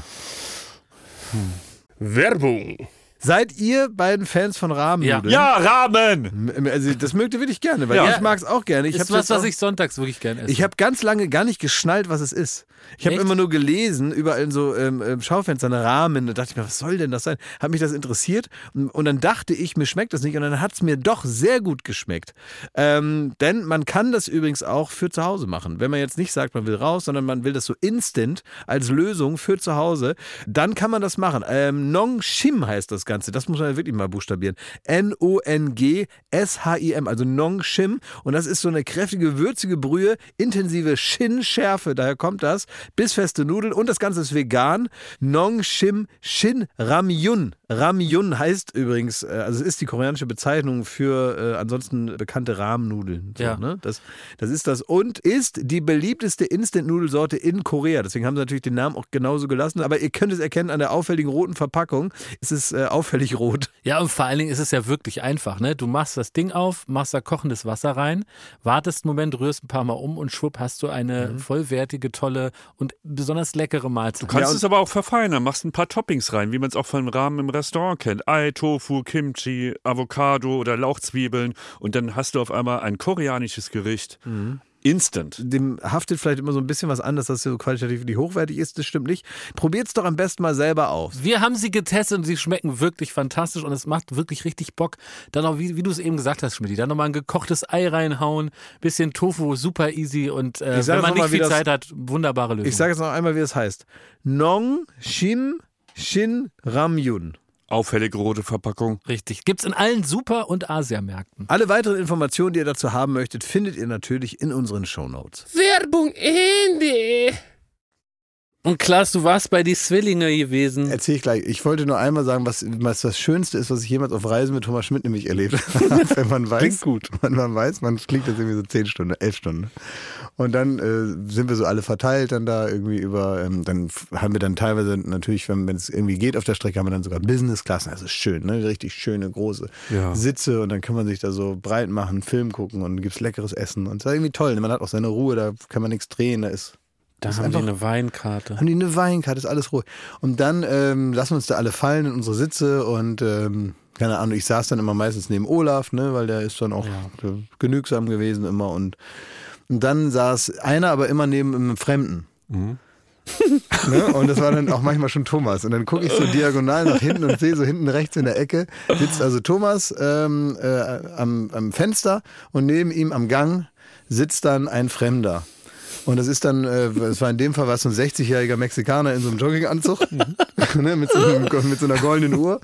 Werbung. Seid ihr beiden Fans von Rahmennudeln? Ja, Rahmen! Also das mögt ihr wirklich gerne, weil Ja. ich mag es auch gerne. Ich Ist hab's was, jetzt was auch- ich sonntags wirklich gerne esse. Ich habe ganz lange gar nicht geschnallt, was es ist. Ich habe Echt? immer nur gelesen, überall in so ähm, ähm, Schaufenstern, Rahmen. Da dachte ich mir, was soll denn das sein? Hat mich das interessiert. Und, und dann dachte ich, mir schmeckt das nicht. Und dann hat es mir doch sehr gut geschmeckt. Ähm, denn man kann das übrigens auch für zu Hause machen. Wenn man jetzt nicht sagt, man will raus, sondern man will das so instant als Lösung für zu Hause, dann kann man das machen. Ähm, Nong Shim heißt das Ganze. Das muss man wirklich mal buchstabieren. N O N G S H I M, also Nong Shim. Und das ist so eine kräftige, würzige Brühe, intensive Shin-Schärfe, daher kommt das. Bissfeste Nudeln und das Ganze ist vegan. Nong Shim Shin Ramyun. Ramyun heißt übrigens, äh, also es ist die koreanische Bezeichnung für äh, ansonsten bekannte Rahmennudeln. So, Ja. ne? das, das ist das. Und ist die beliebteste Instant-Nudelsorte in Korea. Deswegen haben sie natürlich den Namen auch genauso gelassen. Aber ihr könnt es erkennen an der auffälligen roten Verpackung. Es ist äh, auffällig rot. Ja, und vor allen Dingen ist es ja wirklich einfach, ne? Du machst das Ding auf, machst da kochendes Wasser rein, wartest einen Moment, rührst ein paar Mal um und schwupp hast du eine Mhm. vollwertige, tolle und besonders leckere Mahlzeit. Du kannst Ja, es aber auch verfeinern, machst ein paar Toppings rein, wie man es auch von Ramen im Restaurant kennt. Ei, Tofu, Kimchi, Avocado oder Lauchzwiebeln und dann hast du auf einmal ein koreanisches Gericht. Instant. Dem haftet vielleicht immer so ein bisschen was an, dass das so qualitativ nicht hochwertig ist. Das stimmt nicht. Probiert's doch am besten mal selber aus. Wir haben sie getestet und sie schmecken wirklich fantastisch und es macht wirklich richtig Bock. Dann auch, wie, wie du es eben gesagt hast, Schmidt, dann nochmal ein gekochtes Ei reinhauen, bisschen Tofu, super easy und äh, wenn man nicht viel das, Zeit hat, wunderbare Lösung. Ich sage jetzt noch einmal, wie es heißt. Nong Shim Shin Ramyun. Auffällige rote Verpackung. Richtig. Gibt's in allen Super- und Asiamärkten. Alle weiteren Informationen, die ihr dazu haben möchtet, findet ihr natürlich in unseren Shownotes. Werbung Ende. Und Klaas, du warst bei die Zwillinge gewesen. Erzähl ich gleich. Ich wollte nur einmal sagen, was, was das Schönste ist, was ich jemals auf Reisen mit Thomas Schmidt nämlich erlebt habe. Wenn man weiß, Klingt gut. Wenn man weiß, man fliegt jetzt irgendwie so zehn Stunden, elf Stunden. Und dann äh, sind wir so alle verteilt dann da irgendwie über, ähm, dann haben wir dann teilweise natürlich, wenn es irgendwie geht auf der Strecke, haben wir dann sogar Business-Klassen. Also schön, ne? Richtig schöne, große ja. Sitze und dann kann man sich da so breit machen, Film gucken und gibt's leckeres Essen. Und das war irgendwie toll. Man hat auch seine Ruhe, da kann man nichts drehen, da ist Da haben die eine Weinkarte. Haben die eine Weinkarte, ist alles ruhig. Und dann ähm, lassen wir uns da alle fallen in unsere Sitze und ähm, keine Ahnung, ich saß dann immer meistens neben Olaf, ne, weil der ist dann auch ja. genügsam gewesen immer und, und dann saß einer aber immer neben einem Fremden. Mhm. Ne? Und das war dann auch manchmal schon Thomas. Und dann gucke ich so diagonal nach hinten und sehe so hinten rechts in der Ecke sitzt also Thomas ähm, äh, am, am Fenster und neben ihm am Gang sitzt dann ein Fremder. Und das ist dann, äh, es war in dem Fall was so ein sechzigjähriger Mexikaner in so einem Jogginganzug ne, mit, so einem, mit so einer goldenen Uhr.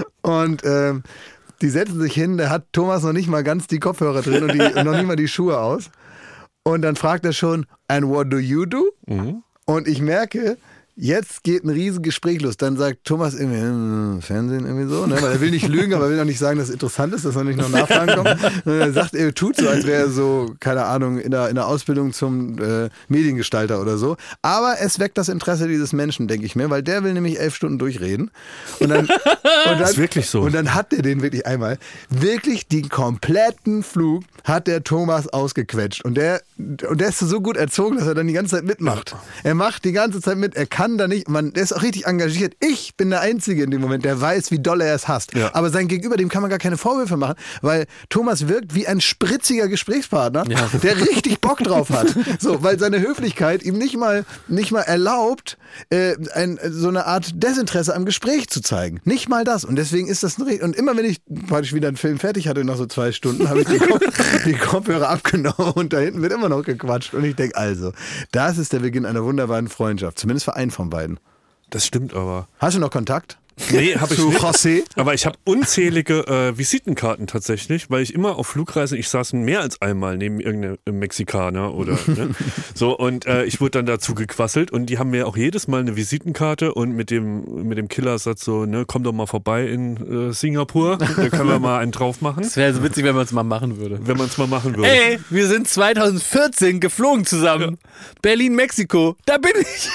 Und ähm, die setzen sich hin, der hat Thomas noch nicht mal ganz die Kopfhörer drin und, die, und noch nicht mal die Schuhe aus. Und dann fragt er schon, and what do you do? Mhm. Und ich merke, jetzt geht ein riesen Gespräch los. Dann sagt Thomas irgendwie, hm, Fernsehen irgendwie so, ne? Weil er will nicht lügen, aber er will auch nicht sagen, dass es interessant ist, dass er nicht noch Nachfragen kommt. Und er sagt, er tut so, als wäre er so, keine Ahnung, in der, in der Ausbildung zum äh, Mediengestalter oder so. Aber es weckt das Interesse dieses Menschen, denke ich mir, weil der will nämlich elf Stunden durchreden. Und dann, und dann, das ist wirklich so. Und dann hat der den wirklich einmal, wirklich den kompletten Flug hat der Thomas ausgequetscht. Und der, und der ist so gut erzogen, dass er dann die ganze Zeit mitmacht. Er macht die ganze Zeit mit, er kann da nicht, man, der ist auch richtig engagiert. Ich bin der Einzige in dem Moment, der weiß, wie doll er es hasst. Ja. Aber sein Gegenüber, dem kann man gar keine Vorwürfe machen, weil Thomas wirkt wie ein spritziger Gesprächspartner, ja. der richtig Bock drauf hat. So, weil seine Höflichkeit ihm nicht mal, nicht mal erlaubt, äh, ein, so eine Art Desinteresse am Gespräch zu zeigen. Nicht mal das. Und deswegen ist das ein, und immer wenn ich praktisch wieder einen Film fertig hatte, nach so zwei Stunden, habe ich die, Kopf, die Kopfhörer abgenommen und da hinten wird immer noch gequatscht. Und ich denke, also, das ist der Beginn einer wunderbaren Freundschaft. Zumindest für einen von beiden. Das stimmt aber. Hast du noch Kontakt? Nee, habe ich zu nicht. José? Aber ich habe unzählige äh, Visitenkarten tatsächlich, weil ich immer auf Flugreisen, ich saß mehr als einmal neben irgendeinem Mexikaner oder ne? so und äh, ich wurde dann dazu gequasselt und die haben mir auch jedes Mal eine Visitenkarte und mit dem mit dem Killersatz so, ne, komm doch mal vorbei in äh, Singapur, da können wir mal einen drauf machen. Das wäre so witzig, wenn man es mal machen würde. Wenn man es mal machen würde. Ey, wir sind zwanzig vierzehn geflogen zusammen. Ja. Berlin, Mexiko, da bin ich.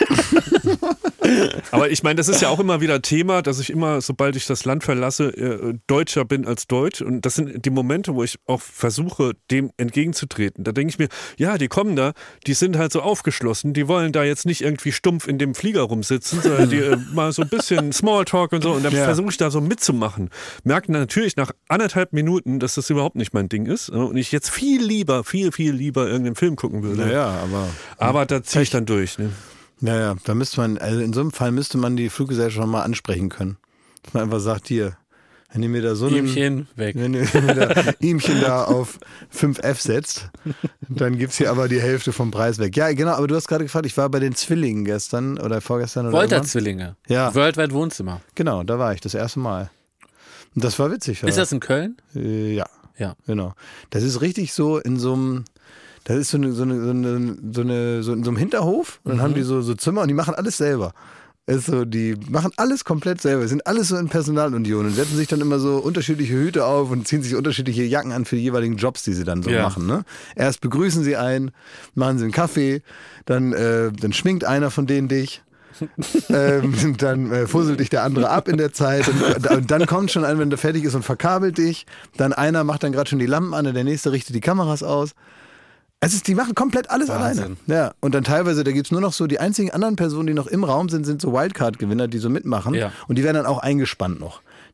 Aber ich meine, das ist ja auch immer wieder Thema, dass ich immer, sobald ich das Land verlasse, äh, Deutscher bin als Deutsch. Und das sind die Momente, wo ich auch versuche, dem entgegenzutreten. Da denke ich mir, ja, die kommen da, die sind halt so aufgeschlossen, die wollen da jetzt nicht irgendwie stumpf in dem Flieger rumsitzen, sondern die äh, mal so ein bisschen Smalltalk und so. Und dann ja. versuche ich da so mitzumachen. Merken dann natürlich nach anderthalb Minuten, dass das überhaupt nicht mein Ding ist. Und ich jetzt viel lieber, viel, viel lieber irgendeinen Film gucken würde. Naja, aber... Aber da ziehe ich dann durch, ne? Naja, da müsste man, also in so einem Fall müsste man die Fluggesellschaft mal ansprechen können. Dass man einfach sagt, hier, wenn ihr mir da so ein Ihmchen weg. Wenn ihr mir da Ihmchen da auf fünf F setzt, dann gibt's hier aber die Hälfte vom Preis weg. Ja, genau, aber du hast gerade gefragt, ich war bei den Zwillingen gestern oder vorgestern oder Wolter-Zwillinge. Ja. Worldwide Wohnzimmer. Genau, da war ich das erste Mal. Und das war witzig. Ist das in Köln? Äh, ja. Ja. Genau. Das ist richtig so in so einem, das ist so eine, so eine, so eine, so eine, so in so einem Hinterhof und dann mhm. haben die so, so Zimmer und die machen alles selber. Ist so, die machen alles komplett selber, sind alles so in Personalunion und setzen sich dann immer so unterschiedliche Hüte auf und ziehen sich unterschiedliche Jacken an für die jeweiligen Jobs, die sie dann so ja. machen. Ne? Erst begrüßen sie einen, machen sie einen Kaffee, dann, äh, dann schminkt einer von denen dich. ähm, dann äh, fusselt dich der andere ab in der Zeit und, und dann kommt schon einer, wenn der fertig ist und verkabelt dich. Dann einer macht dann gerade schon die Lampen an und der nächste richtet die Kameras aus. Also die machen komplett alles Wahnsinn. alleine. Ja, und dann teilweise, da gibt's nur noch so, die einzigen anderen Personen, die noch im Raum sind, sind so Wildcard-Gewinner, die so mitmachen. Ja. Und die werden dann auch eingespannt noch.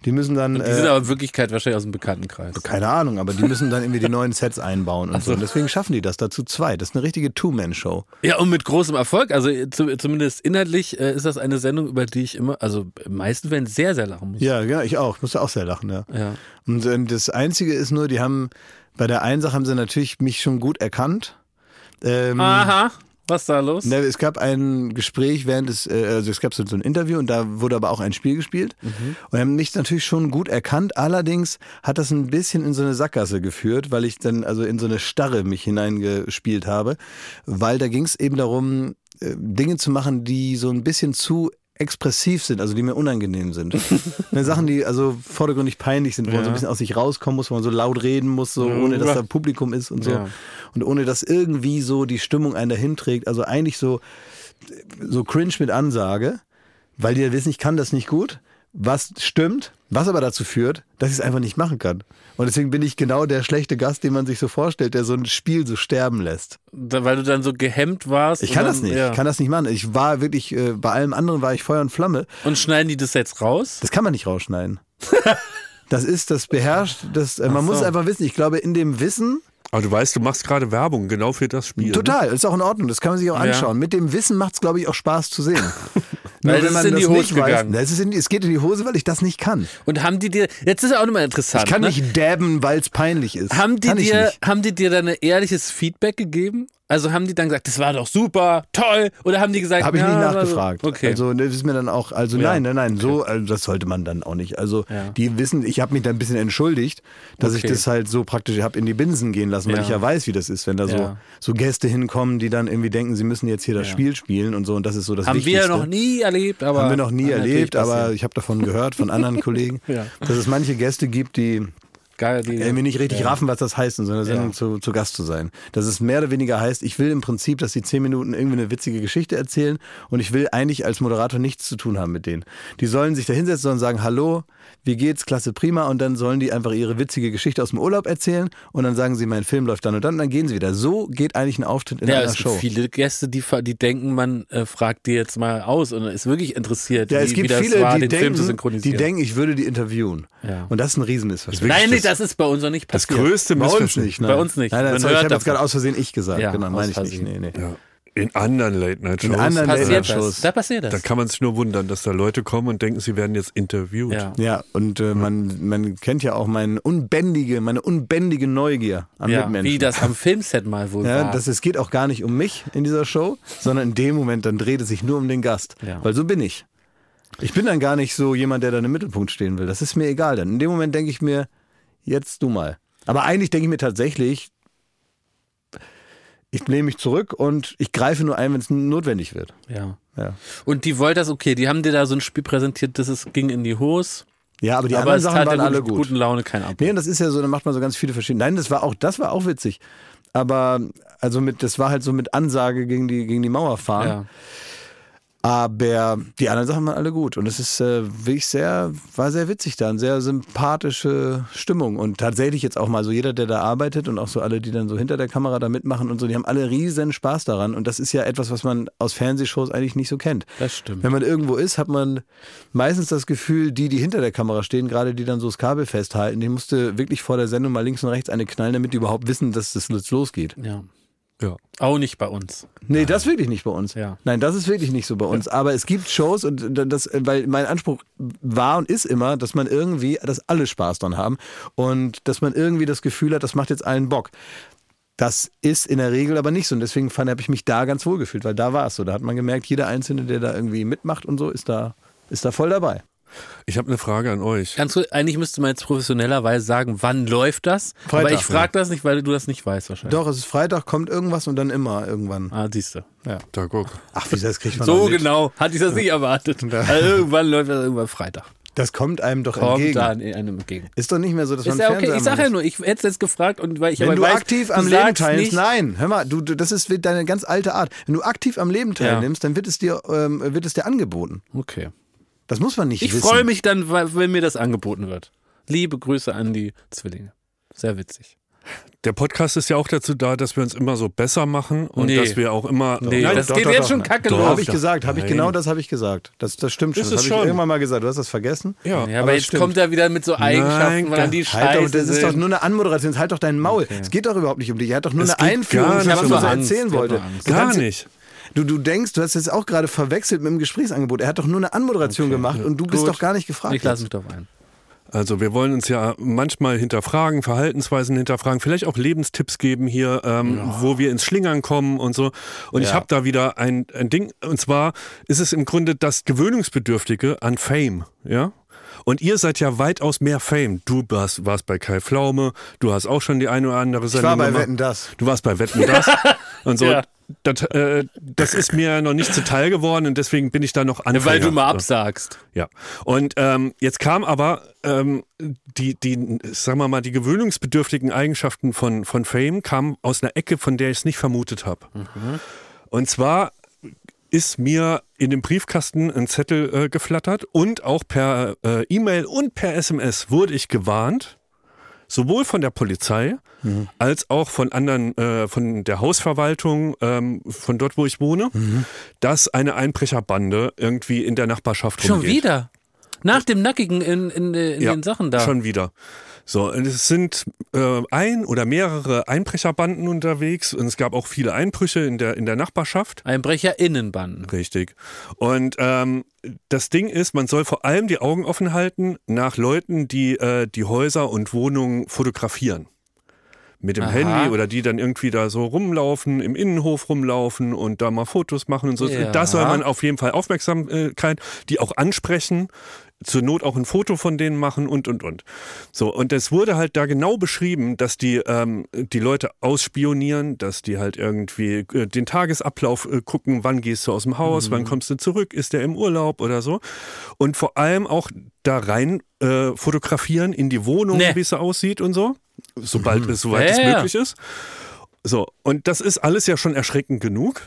Die müssen dann. Die äh, sind aber in Wirklichkeit wahrscheinlich aus dem Bekanntenkreis. Keine Ahnung, aber die müssen dann irgendwie die neuen Sets einbauen und so. Und deswegen schaffen die das dazu zwei. Das ist eine richtige Two-Man-Show. Ja, und mit großem Erfolg. Also zu, zumindest inhaltlich äh, ist das eine Sendung, über die ich immer, also im meisten Fällen sehr, sehr lachen muss. Ja, ja, ich auch. Ich musste auch sehr lachen, ja. Ja. Und äh, das Einzige ist nur, die haben, bei der einen Sache haben sie natürlich mich schon gut erkannt. Ähm, Aha. Was ist da los? Ne, es gab ein Gespräch während des, äh, also es gab so ein Interview und da wurde aber auch ein Spiel gespielt mhm. und haben mich natürlich schon gut erkannt. Allerdings hat das ein bisschen in so eine Sackgasse geführt, weil ich dann also in so eine Starre mich hineingespielt habe, weil da ging es eben darum, äh, Dinge zu machen, die so ein bisschen zu expressiv sind, also die mir unangenehm sind. Ne, Sachen, die also vordergründig peinlich sind, wo Ja. man so ein bisschen aus sich rauskommen muss, wo man so laut reden muss, so ohne dass da Publikum ist und so. Ja. Und ohne dass irgendwie so die Stimmung einen dahin trägt. Also eigentlich so, so cringe mit Ansage, weil die ja wissen, ich kann das nicht gut, was stimmt, was aber dazu führt, dass ich es einfach nicht machen kann. Und deswegen bin ich genau der schlechte Gast, den man sich so vorstellt, der so ein Spiel so sterben lässt. Da, weil du dann so gehemmt warst. Ich kann und das dann, nicht, ja. ich kann das nicht machen. Ich war wirklich, äh, bei allem anderen war ich Feuer und Flamme. Und schneiden die das jetzt raus? Das kann man nicht rausschneiden. Das ist, das beherrscht, das, äh, man Ach so. muss es einfach wissen. Ich glaube, in dem Wissen, Aber du weißt, du machst gerade Werbung genau für das Spiel. total, ist auch in Ordnung, das kann man sich auch Ja. anschauen. Mit dem Wissen macht es, glaube ich, auch Spaß zu sehen. Weil das ist in die Hose nicht weiß, gegangen. na, es, ist in, es geht in die Hose, weil ich das nicht kann. Und haben die dir, jetzt ist ja auch nochmal interessant. Ich kann ne? nicht dabben, weil es peinlich ist. Haben die kann ich dir, nicht. haben die dir dann ein ehrliches Feedback gegeben? Also haben die dann gesagt, das war doch super, toll? Oder haben die gesagt, Habe ich ja, nicht war so- nachgefragt. Okay. Also das ist mir dann auch, also Ja. nein, nein, nein, so, also das sollte man dann auch nicht. Also Ja. die wissen, ich habe mich da ein bisschen entschuldigt, dass Okay. ich das halt so praktisch habe in die Binsen gehen lassen, weil Ja. ich ja weiß, wie das ist, wenn da so, Ja. so Gäste hinkommen, die dann irgendwie denken, sie müssen jetzt hier das Ja. Spiel spielen und so und das ist so das haben wir Wichtigste. ja noch nie erlebt, aber. Haben wir noch nie kann natürlich erlebt, aber passieren. ich habe davon gehört, von anderen Kollegen, Ja. dass es manche Gäste gibt, die Geil, die, irgendwie nicht richtig ja. raffen, was das heißt, in so einer Sendung Ja. zu, zu Gast zu sein. Dass es mehr oder weniger heißt, ich will im Prinzip, dass die zehn Minuten irgendwie eine witzige Geschichte erzählen und ich will eigentlich als Moderator nichts zu tun haben mit denen. Die sollen sich da hinsetzen und sagen, hallo, wie geht's, klasse, prima und dann sollen die einfach ihre witzige Geschichte aus dem Urlaub erzählen und dann sagen sie, mein Film läuft dann und dann und dann gehen sie wieder. So geht eigentlich ein Auftritt in Ja, einer es gibt Show. viele Gäste, die, die denken, man äh, fragt die jetzt mal aus und ist wirklich interessiert, Ja, wie, es gibt wie das viele, war, die den Film zu denken, synchronisieren. die denken, ich würde die interviewen. Ja. Und das ist ein Riesenmissverständnis. Nein, wirklich nee, das ist bei uns noch nicht Das passiert. größte Bei uns Missverständnis. nicht. Nein. Bei uns nicht. Nein, nein, Man sorry, ich hört habe jetzt davon. gerade aus Versehen ich gesagt. Ja, genau, aus meine ich nicht. Versehen. Nee, nee. Ja. In anderen Late-Night-Shows. In anderen Passiert Late-Night-Shows. das. Da passiert das. Da kann man sich nur wundern, dass da Leute kommen und denken, sie werden jetzt interviewt. ja. Ja, und äh, man, man kennt ja auch mein unbändige, meine unbändige Neugier am Ja, Mitmenschen. wie das am Filmset mal wohl ja, war. das, es geht auch gar nicht um mich in dieser Show, sondern in dem Moment, dann dreht es sich nur um den Gast. Ja. Weil so bin ich. Ich bin dann gar nicht so jemand, der dann im Mittelpunkt stehen will. Das ist mir egal dann. In dem Moment denke ich mir, jetzt du mal. Aber eigentlich denke ich mir tatsächlich, ich lehne mich zurück und ich greife nur ein, wenn es notwendig wird. ja. Ja. Und die wollte das, okay, die haben dir da so ein Spiel präsentiert, das es ging in die Hose. Ja, aber die aber anderen es Sachen tat waren der alle guten, gut. guten Laune kein Abbruch. Nee, und das ist ja so, da macht man so ganz viele verschiedene. Nein, das war auch, das war auch witzig. Aber also mit, das war halt so mit Ansage gegen die, gegen die Mauer fahren. Ja. Aber die anderen Sachen waren alle gut. Und es ist äh, wirklich sehr, war sehr witzig da. Eine sehr sympathische Stimmung. Und tatsächlich jetzt auch mal so jeder, der da arbeitet und auch so alle, die dann so hinter der Kamera da mitmachen und so, die haben alle riesen Spaß daran. Und das ist ja etwas, was man aus Fernsehshows eigentlich nicht so kennt. Das stimmt. Wenn man irgendwo ist, hat man meistens das Gefühl, die, die hinter der Kamera stehen, gerade die dann so das Kabel festhalten, die musste wirklich vor der Sendung mal links und rechts eine knallen, damit die überhaupt wissen, dass das jetzt losgeht. Ja. Ja. Auch nicht bei uns. Nee, das wirklich nicht bei uns. Ja. Nein, das ist wirklich nicht so bei uns. Aber es gibt Shows und das, weil mein Anspruch war und ist immer, dass man irgendwie, dass alle Spaß dran haben und dass man irgendwie das Gefühl hat, das macht jetzt allen Bock. Das ist in der Regel aber nicht so und deswegen fand, habe ich mich da ganz wohl gefühlt, weil da war es so. Da hat man gemerkt, jeder Einzelne, der da irgendwie mitmacht und so, ist da, ist da voll dabei. Ich habe eine Frage an euch. Ganz kurz, eigentlich müsste man jetzt professionellerweise sagen, wann läuft das? Freitag, Aber ich frage das nicht, weil du das nicht weißt wahrscheinlich. Doch, es ist Freitag, kommt irgendwas und dann immer irgendwann. Ah, siehst du. Ja. Da guck. Ach, wie das kriegt man So auch mit. genau, hatte ich das nicht erwartet. Also irgendwann läuft das irgendwann Freitag. Das kommt einem doch Kommt entgegen. da einem entgegen. Ist doch nicht mehr so, dass Ist man ja okay, Fernseher ich sage ja muss. nur, ich hätte es jetzt gefragt und weil ich Wenn aber du weiß, aktiv du am Leben sagst teilnimmst, nicht, nein, hör mal, du, du, das ist deine ganz alte Art. Wenn du aktiv am Leben teilnimmst, dann wird es dir, ähm, wird es dir angeboten. Okay. Das muss man nicht Ich wissen. freue mich dann, weil- wenn mir das angeboten wird. Liebe Grüße an die Zwillinge. Sehr witzig. Der Podcast ist ja auch dazu da, dass wir uns immer so besser machen und Nee. dass wir auch immer... Nee, Nein, das doch, geht doch, jetzt doch. schon kacke Doch. los. Habe ich gesagt, habe ich Nein. genau das habe ich gesagt. Das, das stimmt schon. Ist Das es habe ich schon. irgendwann mal gesagt. Du hast das vergessen? ja. Ja, aber aber das jetzt stimmt. kommt er wieder mit so Eigenschaften, weil dann die Halt Scheiße doch, das ist doch sind. nur eine Anmoderation. Halt doch deinen Maul. Es geht doch überhaupt nicht um dich. Er hat doch nur Es eine geht Einführung, gar was nicht er um so Angst. erzählen Der hat wollte. nur Angst. Du Gar kannst- nicht. Du, du denkst, du hast jetzt auch gerade verwechselt mit dem Gesprächsangebot. Er hat doch nur eine Anmoderation gemacht und du bist Gut. doch gar nicht gefragt. Ich lasse mich jetzt. drauf ein. Also wir wollen uns ja manchmal hinterfragen, Verhaltensweisen hinterfragen, vielleicht auch Lebenstipps geben hier, ähm, wo wir ins Schlingern kommen und so. Und ich Ja. habe da wieder ein, ein Ding, und zwar ist es im Grunde das Gewöhnungsbedürftige an Fame, ja? Und ihr seid ja weitaus mehr Fame. Du warst, warst bei Kai Pflaume, du hast auch schon die eine oder andere Ich Sendung war bei gemacht. Wetten, das. Du warst bei Wetten, das und so. Ja. Das, äh, das ist mir noch nicht zuteil geworden und deswegen bin ich da noch Anfänger. Weil du mal So. absagst. Ja, und ähm, jetzt kam aber ähm, die, die, sagen wir mal, die gewöhnungsbedürftigen Eigenschaften von, von Fame kamen aus einer Ecke, von der ich es nicht vermutet habe. Mhm. Und zwar ist mir in dem Briefkasten ein Zettel äh, geflattert und auch per äh, E-Mail und per S M S wurde ich gewarnt, sowohl von der Polizei Mhm. als auch von anderen, äh, von der Hausverwaltung, ähm, von dort, wo ich wohne, Mhm. dass eine Einbrecherbande irgendwie in der Nachbarschaft Schon rumgeht. wieder? Nach dem Nackigen in, in, in Ja, den Sachen da. Schon wieder. So, und es sind äh, ein oder mehrere Einbrecherbanden unterwegs und es gab auch viele Einbrüche in der, in der Nachbarschaft. EinbrecherInnenbanden. Richtig. Und ähm, das Ding ist, man soll vor allem die Augen offen halten nach Leuten, die äh, die Häuser und Wohnungen fotografieren. Mit dem Aha. Handy oder die dann irgendwie da so rumlaufen, im Innenhof rumlaufen und da mal Fotos machen und so. Ja. Da soll man auf jeden Fall Aufmerksamkeit, die auch ansprechen, zur Not auch ein Foto von denen machen und, und, und. So, und es wurde halt da genau beschrieben, dass die, ähm, die Leute ausspionieren, dass die halt irgendwie äh, den Tagesablauf äh, gucken, wann gehst du aus dem Haus, Mhm. wann kommst du zurück, ist der im Urlaub oder so. Und vor allem auch da rein äh, fotografieren in die Wohnung, Nee. wie es so aussieht und so, sobald es, soweit Ja, es ja. möglich ist. So, und das ist alles ja schon erschreckend genug.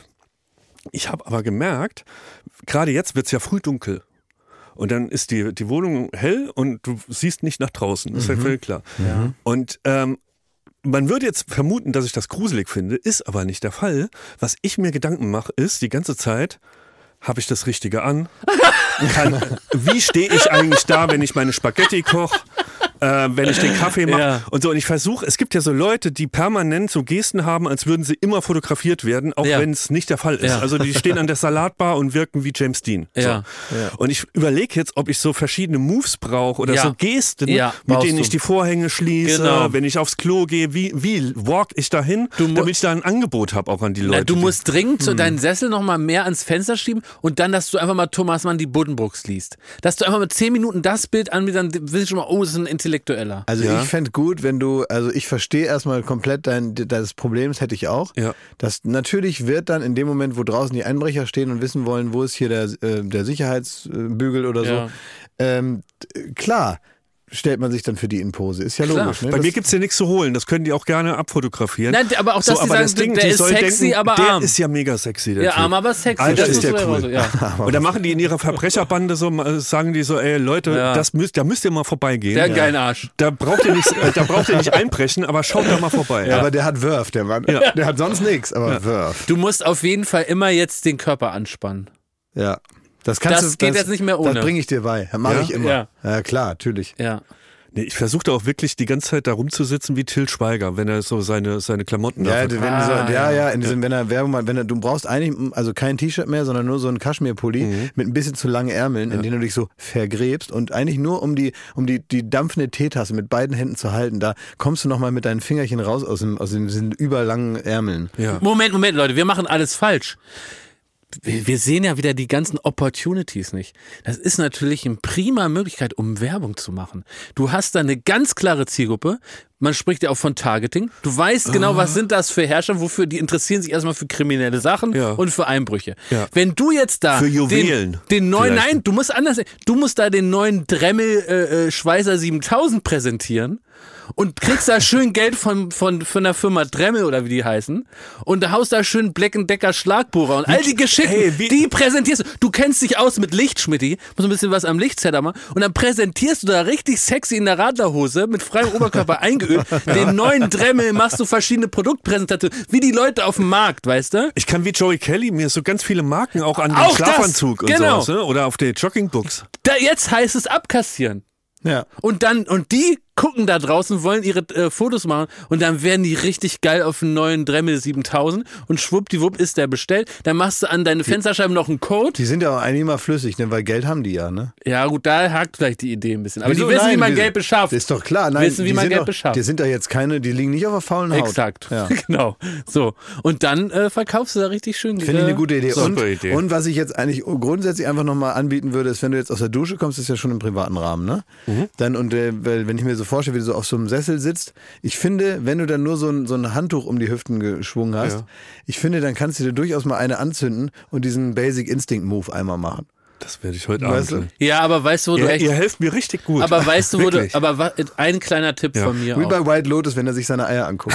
Ich habe aber gemerkt, gerade jetzt wird es ja früh dunkel. Und dann ist die, die Wohnung hell und du siehst nicht nach draußen. Das ist ja völlig klar. Und ähm, man würde jetzt vermuten, dass ich das gruselig finde, ist aber nicht der Fall. Was ich mir Gedanken mache, ist die ganze Zeit, habe ich das Richtige an? Kann, wie stehe ich eigentlich da, wenn ich meine Spaghetti koche? Äh, wenn ich den Kaffee mache Ja. und so. Und ich versuche, es gibt ja so Leute, die permanent so Gesten haben, als würden sie immer fotografiert werden, auch Ja. wenn es nicht der Fall ist. Ja. Also die stehen an der Salatbar und wirken wie James Dean. Ja. So. Und ich überlege jetzt, ob ich so verschiedene Moves brauche oder Ja. so Gesten, Ja, mit brauchst denen du. ich die Vorhänge schließe, Genau. wenn ich aufs Klo gehe, wie, wie walk ich dahin, Du mu- damit ich da ein Angebot habe auch an die Leute. Na, du die- musst dringend so deinen Sessel noch mal mehr ans Fenster schieben und dann, dass du einfach mal Thomas Mann die Buddenbrooks liest. Dass du einfach mal zehn Minuten das Bild an, dann wissen schon mal, oh, das ist ein Intellektueller. Also Ja. ich fände gut, wenn du, also ich verstehe erstmal komplett dein, das Problem, das hätte ich auch. Ja. Das natürlich wird dann in dem Moment, wo draußen die Einbrecher stehen und wissen wollen, wo ist hier der, äh, der Sicherheitsbügel oder so, Ja. ähm, d- klar stellt man sich dann für die in Pose. Ist ja Klar. logisch. Ne? Bei Das- mir gibt's hier nichts zu holen, das können die auch gerne abfotografieren. Nein, aber auch, dass die sagen, der die ist sollen sexy, denken, aber der arm. ist ja mega sexy, der Ja, Typ. arm, aber sexy. Alter, Das ist der muss man cool. immer so, ja. Und dann machen die in ihrer Verbrecherbande so, äh, sagen die so, ey Leute, Ja. das müsst, da müsst ihr mal vorbeigehen. Der hat einen geilen Arsch. Da braucht ihr nicht, äh, da braucht ihr nicht einbrechen, aber schaut da mal vorbei. Aber der hat Wurf, der Mann. Ja. Der hat sonst nichts, aber Wurf. Du musst auf jeden Fall immer jetzt den Körper anspannen. Ja. Das, kannst Das du, geht jetzt nicht mehr ohne. Das bringe ich dir bei. Mache Ja? ich immer. Ja. Ja. klar, natürlich. Ja. Nee, ich versuche auch wirklich die ganze Zeit da rumzusitzen wie Till Schweiger, wenn er so seine, seine Klamotten Ja, da wenn verkauft. du so, Ah, ja, ja. ja, in diesem, wenn er Werbung macht, wenn er, du brauchst eigentlich, also kein T-Shirt mehr, sondern nur so einen Kaschmirpulli Mhm. mit ein bisschen zu langen Ärmeln, in denen du dich so vergräbst und eigentlich nur um die, um die, die dampfende Teetasse mit beiden Händen zu halten, da kommst du nochmal mit deinen Fingerchen raus aus dem, aus dem, diesen überlangen Ärmeln. Ja. Moment, Moment, Leute, wir machen alles falsch. Wir wir sehen ja wieder die ganzen Opportunities nicht. Das ist natürlich eine prima Möglichkeit, um Werbung zu machen. Du hast da eine ganz klare Zielgruppe. Man spricht ja auch von Targeting. Du weißt genau, was sind das für Herrscher, wofür die interessieren sich erstmal für kriminelle Sachen Ja. und für Einbrüche. Ja. Wenn du jetzt da Für Juwelen den, den neuen, vielleicht. nein, du musst anders, du musst da den neuen Dremel äh, äh, Schweißer siebentausend präsentieren. und kriegst da schön Geld von, von, von der Firma Dremel oder wie die heißen und da haust da schön Black and Decker Schlagbohrer und all die Geschichten, Hey, wie- die präsentierst du. Du kennst dich aus mit Licht, Schmidti, muss ein bisschen was am Lichtsetter machen und dann präsentierst du da richtig sexy in der Radlerhose mit freiem Oberkörper eingeölt den neuen Dremel, machst du verschiedene Produktpräsentationen, wie die Leute auf dem Markt, weißt du? Ich kann wie Joey Kelly mir so ganz viele Marken auch an den Auch das, Schlafanzug und genau. sowas, ne? Oder auf die Joggingbooks. Da, jetzt heißt es abkassieren. Ja. Und dann, und die gucken da draußen, wollen ihre äh, Fotos machen und dann werden die richtig geil auf einen neuen Dremel siebentausend und schwuppdiwupp ist der bestellt. Dann machst du an deine Fensterscheiben noch einen Code. Die sind ja auch eigentlich immer flüssig, ne? Weil Geld haben die ja, ne? Ja gut, da hakt vielleicht die Idee ein bisschen. Aber Wieso? die wissen, Nein, wie man die- Geld beschafft. Ist doch klar, nein. Wissen, wie die man sind Geld doch, beschafft. Die sind da jetzt keine, die liegen nicht auf der faulen Haut. Exakt, Ja. genau. So, und dann äh, verkaufst du da richtig schön. Finde ich eine gute Idee. Super Und, Idee. und was ich jetzt eigentlich grundsätzlich einfach nochmal anbieten würde, ist, wenn du jetzt aus der Dusche kommst, ist ja schon im privaten Rahmen, ne? Mhm. Dann, und äh, weil, wenn ich mir so vorstelle, wie du so auf so einem Sessel sitzt, ich finde, wenn du dann nur so ein, so ein Handtuch um die Hüften geschwungen hast, Ja. ich finde, dann kannst du dir durchaus mal eine anzünden und diesen Basic Instinct Move einmal machen. Das werde ich heute Weißt Abend. du? Ja, aber weißt du, wo du Ihr, echt. ihr helft mir richtig gut. Aber weißt du, wo du. Wirklich. Aber wa- ein kleiner Tipp Ja. von mir Wie auch. bei White Lotus, wenn er sich seine Eier anguckt.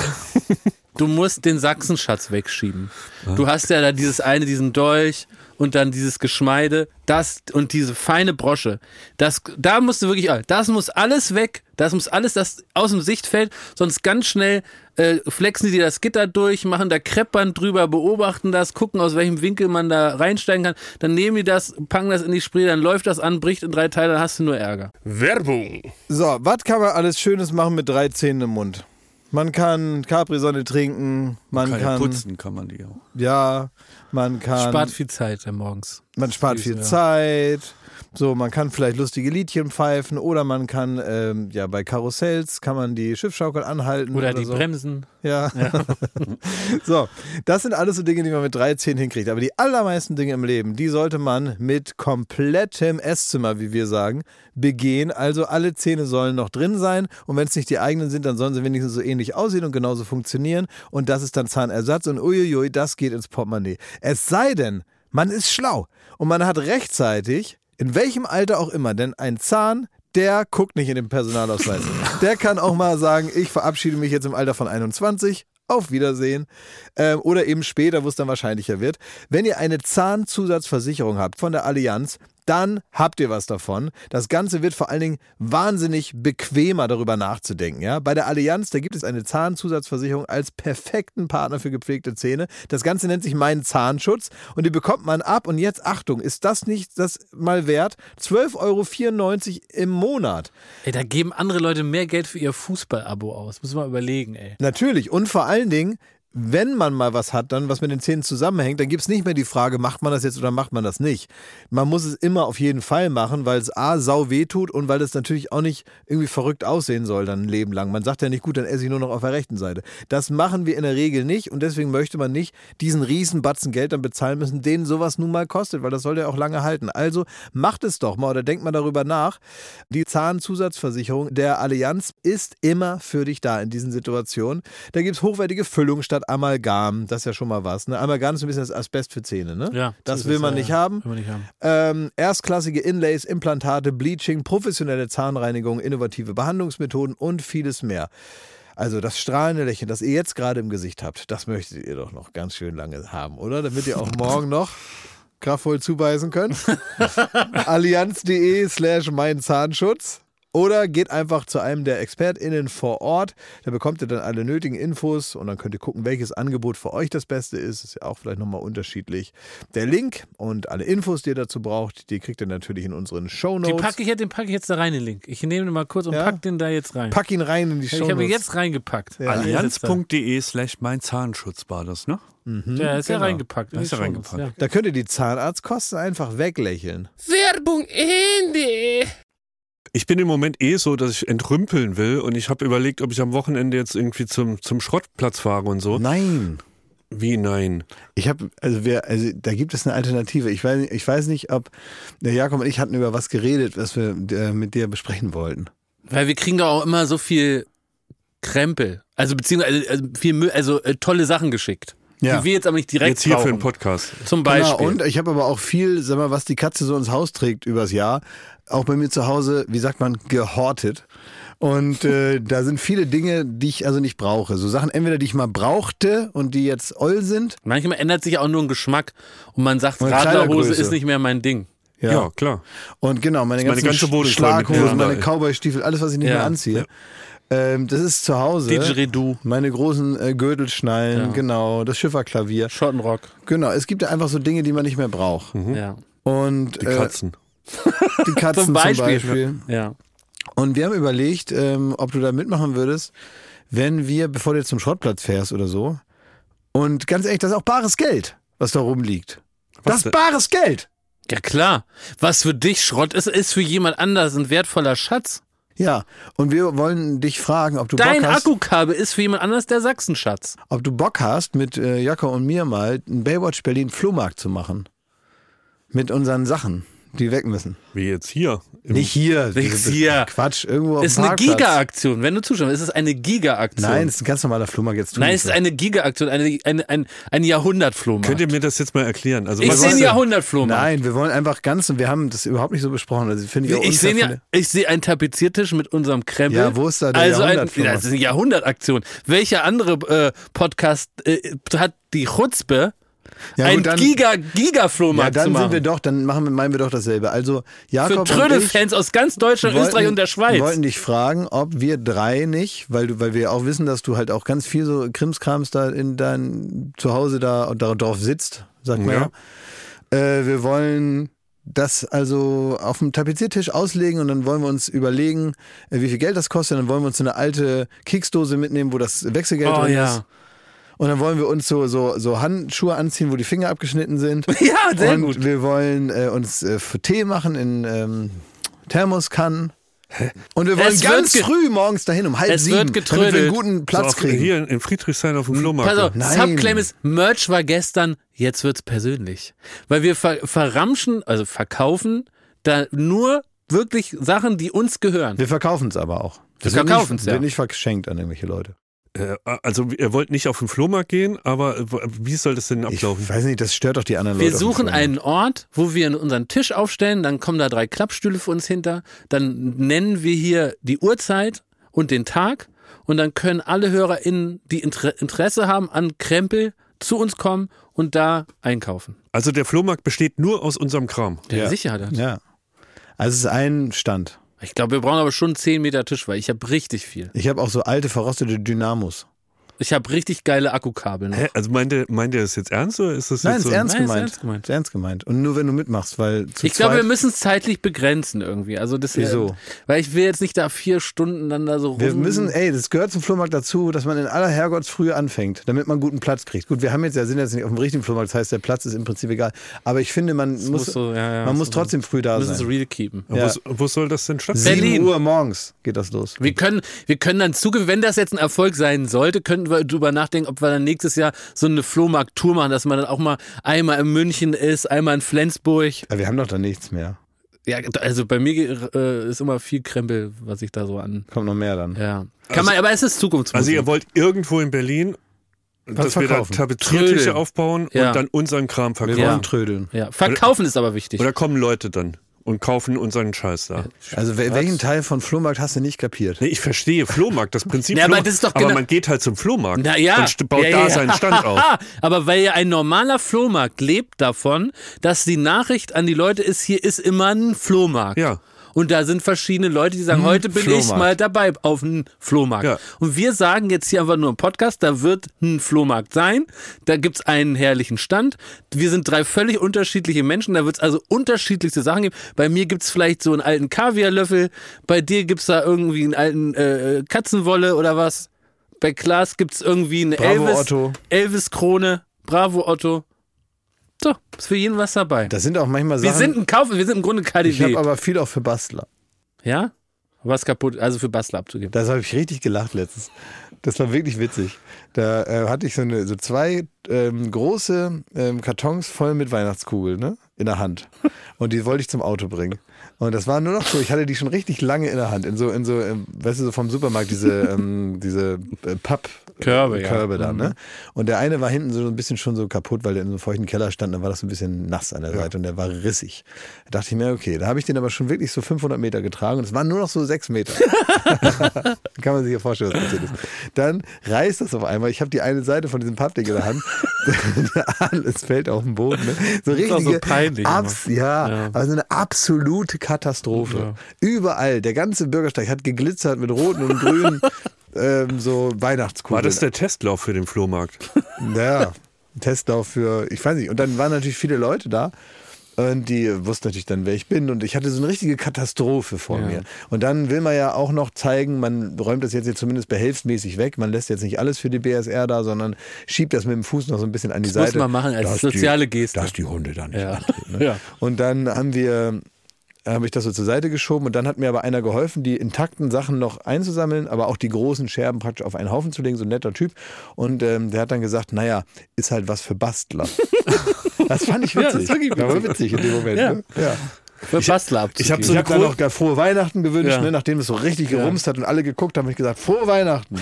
Du musst den Sachsenschatz wegschieben. Du hast ja da dieses eine, diesen Dolch und dann dieses Geschmeide, das und diese feine Brosche. Das, da musst du wirklich, das muss alles weg. Das muss alles das aus dem Sichtfeld, sonst ganz schnell äh, flexen die das Gitter durch, machen da Kreppband drüber, beobachten das, gucken aus welchem Winkel man da reinsteigen kann. Dann nehmen die das, packen das in die Spree, dann läuft das an, bricht in drei Teile, dann hast du nur Ärger. Werbung. So, was kann man alles Schönes machen mit drei Zähnen im Mund? Man kann Capri-Sonne trinken, man Kann kann, ja putzen kann man die auch. ja, man kann, Spart viel Zeit äh, morgens. man spart viel Ja. Zeit. So, man kann vielleicht lustige Liedchen pfeifen oder man kann, ähm, ja, bei Karussells kann man die Schiffschaukel anhalten. Oder, Oder, die so. Bremsen. Ja. So, das sind alles so Dinge, die man mit drei Zähnen hinkriegt. Aber die allermeisten Dinge im Leben, die sollte man mit komplettem Esszimmer, wie wir sagen, begehen. Also alle Zähne sollen noch drin sein. Und wenn es nicht die eigenen sind, dann sollen sie wenigstens so ähnlich aussehen und genauso funktionieren. Und das ist dann Zahnersatz. Und uiuiui, das geht ins Portemonnaie. Es sei denn, man ist schlau und man hat rechtzeitig, in welchem Alter auch immer, denn ein Zahn, der guckt nicht in den Personalausweis. Der kann auch mal sagen, ich verabschiede mich jetzt im Alter von einundzwanzig. Auf Wiedersehen. Ähm, oder eben später, wo es dann wahrscheinlicher wird. Wenn ihr eine Zahnzusatzversicherung habt von der Allianz, dann habt ihr was davon. Das Ganze wird vor allen Dingen wahnsinnig bequemer, darüber nachzudenken. Ja? Bei der Allianz, da gibt es eine Zahnzusatzversicherung als perfekten Partner für gepflegte Zähne. Das Ganze nennt sich Mein Zahnschutz und die bekommt man ab. Und jetzt, Achtung, ist das nicht das mal wert? zwölf Euro vierundneunzig im Monat. Ey, da geben andere Leute mehr Geld für ihr Fußball-Abo aus. Muss man überlegen, ey. Natürlich. Und vor allen Dingen, wenn man mal was hat, dann was mit den Zähnen zusammenhängt, dann gibt es nicht mehr die Frage, macht man das jetzt oder macht man das nicht. Man muss es immer auf jeden Fall machen, weil es A, sau weh tut und weil es natürlich auch nicht irgendwie verrückt aussehen soll dann ein Leben lang. Man sagt ja nicht, gut, dann esse ich nur noch auf der rechten Seite. Das machen wir in der Regel nicht und deswegen möchte man nicht diesen riesen Batzen Geld dann bezahlen müssen, den sowas nun mal kostet, weil das soll ja auch lange halten. Also macht es doch mal oder denkt mal darüber nach. Die Zahnzusatzversicherung der Allianz ist immer für dich da in diesen Situationen. Da gibt es hochwertige Füllung statt Amalgam, das ist ja schon mal was. Ne? Amalgam ist ein bisschen das Asbest für Zähne, ne? Ja, das so will ist man es, nicht ja. haben. Will man nicht haben. Ähm, erstklassige Inlays, Implantate, Bleaching, professionelle Zahnreinigung, innovative Behandlungsmethoden und vieles mehr. Also das strahlende Lächeln, das ihr jetzt gerade im Gesicht habt, das möchtet ihr doch noch ganz schön lange haben, oder? Damit ihr auch morgen noch kraftvoll zubeißen könnt. Allianz.de slash mein Zahnschutz. Oder geht einfach zu einem der ExpertInnen vor Ort. Da bekommt ihr dann alle nötigen Infos und dann könnt ihr gucken, welches Angebot für euch das Beste ist. Ist ja auch vielleicht nochmal unterschiedlich. Der Link und alle Infos, die ihr dazu braucht, die kriegt ihr natürlich in unseren Den Shownotes. packe ich, jetzt- den pack ich jetzt da rein, den Link. Ich nehme den mal kurz und Ja? pack den da jetzt rein. Pack ihn rein in die ich habe Shownotes. ihn jetzt reingepackt. Ja. Allianz.de slash mein Zahnschutz war das, ne? Ja, ist ja genau. reingepackt. in Ist die ja Shownotes, reingepackt. Da könnt ihr die Zahnarztkosten einfach weglächeln. Werbung Ende. Ich bin im Moment eh so, dass ich entrümpeln will und ich habe überlegt, ob ich am Wochenende jetzt irgendwie zum, zum Schrottplatz fahre und so. Nein. Wie nein? Ich habe, also wir, also da gibt es eine Alternative. Ich weiß, ich weiß nicht, ob der Jakob und ich hatten über was geredet, was wir äh, mit dir besprechen wollten. Weil wir kriegen doch auch immer so viel Krempel. Also beziehungsweise also viel Müll, also äh, tolle Sachen geschickt. Ja. Die wir jetzt aber nicht direkt Jetzt hier für brauchen. den Podcast. Zum Beispiel. Genau, und ich habe aber auch viel, sag mal, was die Katze so ins Haus trägt übers Jahr, auch bei mir zu Hause, wie sagt man, gehortet. Und äh, da sind viele Dinge, die ich also nicht brauche. So Sachen entweder, die ich mal brauchte und die jetzt oll sind. Manchmal ändert sich auch nur ein Geschmack und man sagt, Und Radlerhose Kleidergröße. ist nicht mehr mein Ding. Ja, Ja, klar. Und genau, meine meine ganzen ganze Wohnung voll mit Schlaghosen, Dirndl. meine Cowboy-Stiefel, alles, was ich nicht Ja. mehr anziehe. Ähm, das ist zu Hause. Didgeridoo, Meine großen äh, Gürtelschnallen, Ja. genau, das Schifferklavier. Schottenrock. Genau, es gibt ja einfach so Dinge, die man nicht mehr braucht. Ja. Und Die äh, Katzen. die Katzen Zum Beispiel. zum Beispiel. Ja. Und wir haben überlegt, ähm, ob du da mitmachen würdest, wenn wir, bevor du jetzt zum Schrottplatz fährst oder so. Und ganz ehrlich, das ist auch bares Geld, was da rumliegt. Was das denn? ist bares Geld. Ja klar. Was für dich Schrott ist, ist für jemand anders ein wertvoller Schatz. Ja, und wir wollen dich fragen, ob du Dein Bock hast, Akkukabel ist für jemand anders der Sachsenschatz. ob du Bock hast, mit äh, Jacko und mir mal einen Baywatch Berlin Flohmarkt zu machen. Mit unseren Sachen, die weg müssen. Wie jetzt hier. Im Nicht hier. Nicht diese- hier. Quatsch, irgendwo auf Ist dem eine Parkplatz. Giga-Aktion. Wenn du zuschaust, ist es eine Giga-Aktion. Nein, es ist ein ganz normaler Flohmarkt jetzt. tu Nein, nicht es ist so. eine Giga-Aktion, eine, eine, ein, ein Jahrhundertflohmarkt. Könnt ihr mir das jetzt mal erklären? Also Ich was sehe ist einen denn- Jahrhundertflohmarkt. Nein, wir wollen einfach ganz, und wir haben das überhaupt nicht so besprochen. Also finde ich auch Ich sehe unfair ja, viele- ich sehe einen Tapeziertisch mit unserem Krempel. Ja, wo ist da der also ein, Jahrhundertflohmarkt? Das ist eine Jahrhundertaktion. Welcher andere äh, Podcast äh, hat die Chutzpe, Ja, einen gut, dann- Giga, Ja, Giga-Flohmarkt zu dann machen? sind wir doch, dann machen wir, meinen wir doch dasselbe. Also Für Jakob und ich Trödelfans aus ganz Deutschland, wollten- Österreich und der Schweiz. wollten dich fragen, ob wir drei nicht, weil du, weil wir auch wissen, dass du halt auch ganz viel so Krimskrams da in dein Zuhause da und da drauf sitzt, sagt man ja. Äh, wir wollen das also auf dem Tapeziertisch auslegen und dann wollen wir uns überlegen, äh, wie viel Geld das kostet. Dann wollen wir uns so eine alte Keksdose mitnehmen, wo das Wechselgeld Oh, drin ja. ist. Und dann wollen wir uns so, so, so Handschuhe anziehen, wo die Finger abgeschnitten sind. Ja, sehr und gut. wir wollen äh, uns äh, für Tee machen in ähm, Thermoskannen. Und wir wollen Es wird ganz ge- früh morgens dahin um halb Es sieben, wird damit wir getrödelt. einen guten So Platz auf, kriegen. hier in Friedrichshain auf dem Flohmarkt. Pass auf, Nein. Subclaim ist, Merch war gestern, jetzt wird's persönlich. Weil wir ver verramschen, also verkaufen, da nur wirklich Sachen, die uns gehören. Wir verkaufen es aber auch. Wir Das wird verkaufen's, nicht, ja. wird nicht verschenkt an irgendwelche Leute. Äh, also ihr wollt nicht auf den Flohmarkt gehen, aber äh, wie soll das denn Ich ablaufen? weiß nicht, das stört doch die anderen Wir Leute. auf dem suchen Flohmarkt. einen Ort, wo wir unseren Tisch aufstellen, dann kommen da drei Klappstühle für uns hinter, dann nennen wir hier die Uhrzeit und den Tag und dann können alle HörerInnen, die Inter Interesse haben an Krempel, zu uns kommen und da einkaufen. Also der Flohmarkt besteht nur aus unserem Kram. Ja, Ja. sicher hat er. Ja. Also es ist ein Stand. Ich glaube, wir brauchen aber schon zehn Meter Tisch, weil ich habe richtig viel. Ich habe auch so alte, verrostete Dynamos. Ich habe richtig geile Akkukabel noch. Hä? Also meint ihr, meint ihr das jetzt ernst oder ist das Nein, jetzt ist so? ernst Nein, ist gemeint. ernst gemeint. Ist ernst gemeint. Und nur wenn du mitmachst, weil zu Ich glaube, zweit, wir müssen es zeitlich begrenzen irgendwie. Also das, Wieso? Äh, weil ich will jetzt nicht da vier Stunden dann da so rum. wir müssen, ey, das gehört zum Flohmarkt dazu, dass man in aller Herrgottsfrühe anfängt, damit man guten Platz kriegt. Gut, wir haben jetzt ja, sind jetzt nicht auf dem richtigen Flohmarkt, das heißt, der Platz ist im Prinzip egal. Aber ich finde, man muss, muss so, ja, ja, man so muss so. trotzdem früh da müssen es sein. real keepen. Wo, Ja. wo soll das denn stattfinden? Berlin. sieben Uhr morgens geht das los. Wir können, wir können dann zugeben, wenn das jetzt ein Erfolg sein sollte, könnten wir drüber nachdenken, ob wir dann nächstes Jahr so eine Flohmarkt-Tour machen, dass man dann auch mal einmal in München ist, einmal in Flensburg. Aber wir haben doch da nichts mehr. Ja, also bei mir äh, ist immer viel Krempel, was ich da so an. Kommt noch mehr dann. Ja. Kann Also- man, aber es ist Zukunftsmusik. Also ihr wollt irgendwo in Berlin, dass wir da verkaufen. Tapeziertische Trödeln. aufbauen Ja. und dann unseren Kram Wir verkaufen. Ja. wollen trödeln. ja. Verkaufen ist aber wichtig. Oder kommen Leute dann und kaufen unseren Scheiß da? Also wel- welchen Teil von Flohmarkt hast du nicht kapiert? Nee, ich verstehe Flohmarkt, das Prinzip Ja, aber Flohmarkt, das ist doch aber genau- man geht halt zum Flohmarkt Na ja. und st- baut ja, da ja, ja. seinen Stand auf. Aber weil ja ein normaler Flohmarkt lebt davon, dass die Nachricht an die Leute ist, hier ist immer ein Flohmarkt. Ja. Und da sind verschiedene Leute, die sagen, Hm, heute bin ich Flohmarkt. mal dabei auf einem Flohmarkt. Ja. Und wir sagen jetzt hier einfach nur im Podcast, da wird ein Flohmarkt sein, da gibt's einen herrlichen Stand. Wir sind drei völlig unterschiedliche Menschen, da wird's also unterschiedlichste Sachen geben. Bei mir gibt's vielleicht so einen alten Kaviarlöffel, bei dir gibt's da irgendwie einen alten äh, Katzenwolle oder was. Bei Klaas gibt's irgendwie eine Bravo, Elvis, Otto. Elvis-Krone, Bravo Otto. So, ist für jeden was dabei. Das sind auch manchmal Wir Sachen. sind ein Kauf, wir sind im Grunde K D ich habe W. aber viel auch für Bastler. Ja? Was kaputt, also für Bastler abzugeben. Das habe ich richtig gelacht letztens. Das war wirklich witzig. Da äh, hatte ich so, eine, so zwei ähm, große ähm, Kartons voll mit Weihnachtskugeln, ne? In der Hand. Und und die wollte ich zum Auto bringen. Und das war nur noch so, ich hatte die schon richtig lange in der Hand, in so, in so, ähm, weißt du, so vom Supermarkt, diese, ähm, diese äh, Pappkörbe ja. Körbe da, ne? Und der eine war hinten so ein bisschen schon so kaputt, weil der in so einem feuchten Keller stand, dann war das so ein bisschen nass an der Seite ja. und der war rissig. Da dachte ich mir, okay, da habe ich den aber schon wirklich so fünfhundert Meter getragen und es waren nur noch so sechs Meter. Kann man sich ja vorstellen, was passiert ist. Dann reißt das auf einmal, ich habe die eine Seite von diesem Pappding in der Hand, es fällt auf den Boden. Ne? So das ist richtige, so peinlich. Abs- ja, ja, also eine absolute Katastrophe. Ja. Überall, der ganze Bürgersteig hat geglitzert mit roten und grünen ähm, so Weihnachtskugeln. War das der Testlauf für den Flohmarkt? Ja, Testlauf für, ich weiß nicht. Und dann waren natürlich viele Leute da. Und die wussten natürlich dann, wer ich bin. Und ich hatte so eine richtige Katastrophe vor ja. mir. Und dann will man ja auch noch zeigen, man räumt das jetzt, jetzt zumindest behelfsmäßig weg. Man lässt jetzt nicht alles für die B S R da, sondern schiebt das mit dem Fuß noch so ein bisschen an die das Seite. Das muss man machen als soziale die, Geste. Dass die Hunde da nicht ja. antreten. Ne? Ja. Und dann haben wir... habe ich das so zur Seite geschoben und dann hat mir aber einer geholfen, die intakten Sachen noch einzusammeln, aber auch die großen Scherben praktisch auf einen Haufen zu legen, so ein netter Typ. Und ähm, der hat dann gesagt, naja, ist halt was für Bastler. Das fand ich witzig. Ja, das war witzig. War witzig in dem Moment. Ja. Ne? Ja. Für Bastler abzugeben. Ich habe so hab dann noch frohe Weihnachten gewünscht, ja. ne, nachdem es so richtig gerumst ja. hat und alle geguckt haben, habe ich gesagt, frohe Weihnachten.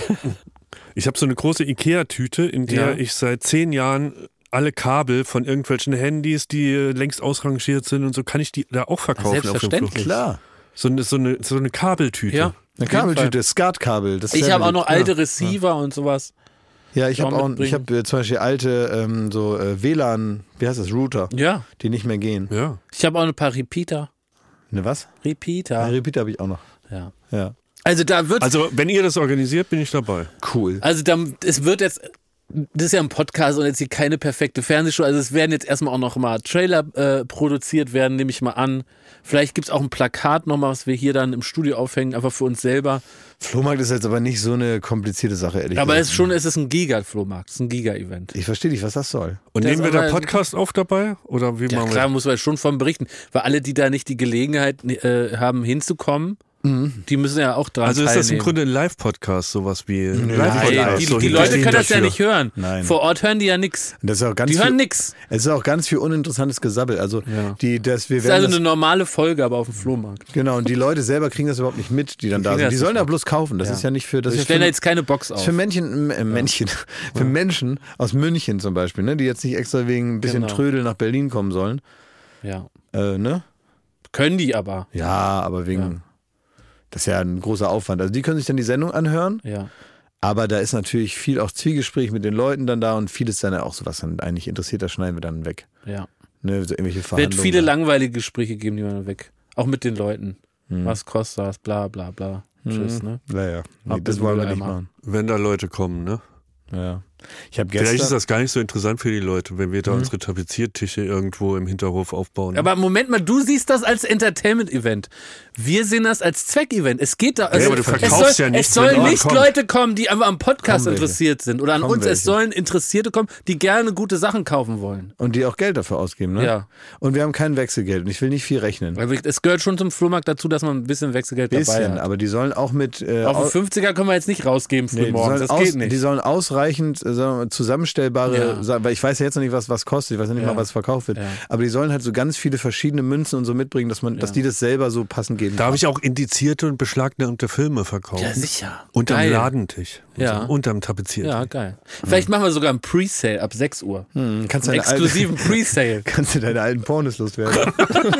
Ich habe so eine große Ikea-Tüte, in der ja. ich seit zehn Jahren alle Kabel von irgendwelchen Handys, die längst ausrangiert sind und so, kann ich die da auch verkaufen. Selbstverständlich. Klar. So eine, so eine, so eine Kabeltüte. Ja. Eine Kabeltüte, SCART-Kabel. Ich habe auch noch alte Receiver ja. und sowas. Ja, ich habe auch, ich habe äh, zum Beispiel alte ähm, so äh, W L A N, wie heißt das, Router, ja. die nicht mehr gehen. Ja. Ich habe auch ein paar Repeater. Eine was? Repeater. Eine Repeater habe ich auch noch. Ja. Ja. Also da wird. Also wenn ihr das organisiert, bin ich dabei. Cool. Also da, es wird jetzt. Das ist ja ein Podcast und jetzt hier keine perfekte Fernsehshow. Also es werden jetzt erstmal auch noch mal Trailer äh, produziert werden, nehme ich mal an. Vielleicht gibt es auch ein Plakat nochmal, was wir hier dann im Studio aufhängen, einfach für uns selber. Flohmarkt ist jetzt aber nicht so eine komplizierte Sache, ehrlich aber gesagt. Aber es ist schon, es ist ein Giga-Flohmarkt, es ist ein Giga-Event. Ich verstehe nicht, was das soll. Und das nehmen wir da Podcast auf dabei? Oder wie ja, machen wir? Klar, muss man schon von berichten. Weil alle, die da nicht die Gelegenheit äh, haben, hinzukommen, mhm. die müssen ja auch dran Also ist teilnehmen. das im Grunde ein Live-Podcast, sowas wie Nein, Live-Podcast? Die, so die Leute können das ja nicht hören. Nein. Vor Ort hören die ja nichts. Das ist auch ganz die viel, hören nichts. Es ist auch ganz viel uninteressantes Gesabbel. Also ja. die, dass wir das ist also eine normale Folge, aber auf dem Flohmarkt. Genau, und die Leute selber kriegen das überhaupt nicht mit, die dann die da sind. Die sollen da da bloß kaufen. Das ja. ist ja nicht für... Das Wir ist stellen für, da jetzt keine Box auf. Das ist für Männchen, äh, Männchen, ja. für Menschen aus München zum Beispiel, ne, die jetzt nicht extra wegen ein bisschen genau. Trödel nach Berlin kommen sollen. Ja. Äh, ne? Können die aber. Ja, aber wegen... Ja. Das ist ja ein großer Aufwand. Also die können sich dann die Sendung anhören, ja. aber da ist natürlich viel auch Zwiegespräch mit den Leuten dann da und vieles dann auch so, was dann eigentlich interessiert, das schneiden wir dann weg. Ja. Ne, so irgendwelche Es Verhandlungen. wird viele langweilige Gespräche geben, die man weg. Auch mit den Leuten. Hm. Was kostet das, bla bla bla. Hm. Tschüss, ne? Naja, nee, Ab das in wollen wir den nicht Eimer. machen. Wenn da Leute kommen, ne? Ja. Ich habe Vielleicht ist gestern... das gar nicht so interessant für die Leute, wenn wir da Mhm. unsere Tapeziertische irgendwo im Hinterhof aufbauen. Aber Moment mal, du siehst das als Entertainment-Event. Wir sehen das als Zweck-Event. Es geht da. Ja, Also aber du es verkaufst soll, ja nichts, Es sollen wenn nicht kommt. Leute kommen, die einfach am Podcast Kommen welche. interessiert sind oder an Kommen uns. Es welche. sollen Interessierte kommen, die gerne gute Sachen kaufen wollen. Und die auch Geld dafür ausgeben, ne? Ja. Und wir haben kein Wechselgeld und ich will nicht viel rechnen. Weil wir- Es gehört schon zum Flohmarkt dazu, dass man ein bisschen Wechselgeld dabei Bisschen, hat. aber die sollen auch mit... Äh, Auf au- den fünfziger können wir jetzt nicht rausgeben früh Nee, die, morgens. sollen Das aus, geht nicht. die sollen ausreichend äh, sagen wir mal, zusammenstellbare, Ja. Sa- weil ich weiß ja jetzt noch nicht, was was kostet, ich weiß ja nicht Ja. mal, was verkauft wird, Ja. aber die sollen halt so ganz viele verschiedene Münzen und so mitbringen, dass man, dass Ja. die das selber so passend geben Darf kann. ich auch indizierte und beschlagnahmte Filme verkaufen? Ja, sicher. Unterm Geil. Ladentisch. Und Ja. So. Unterm Tapeziertisch. Ja, geil. Vielleicht machen wir sogar einen Pre-Sale ab sechs Uhr. Hm, kannst du Einen deine exklusiven alten, Pre-Sale. kannst du deine alten Pornos loswerden.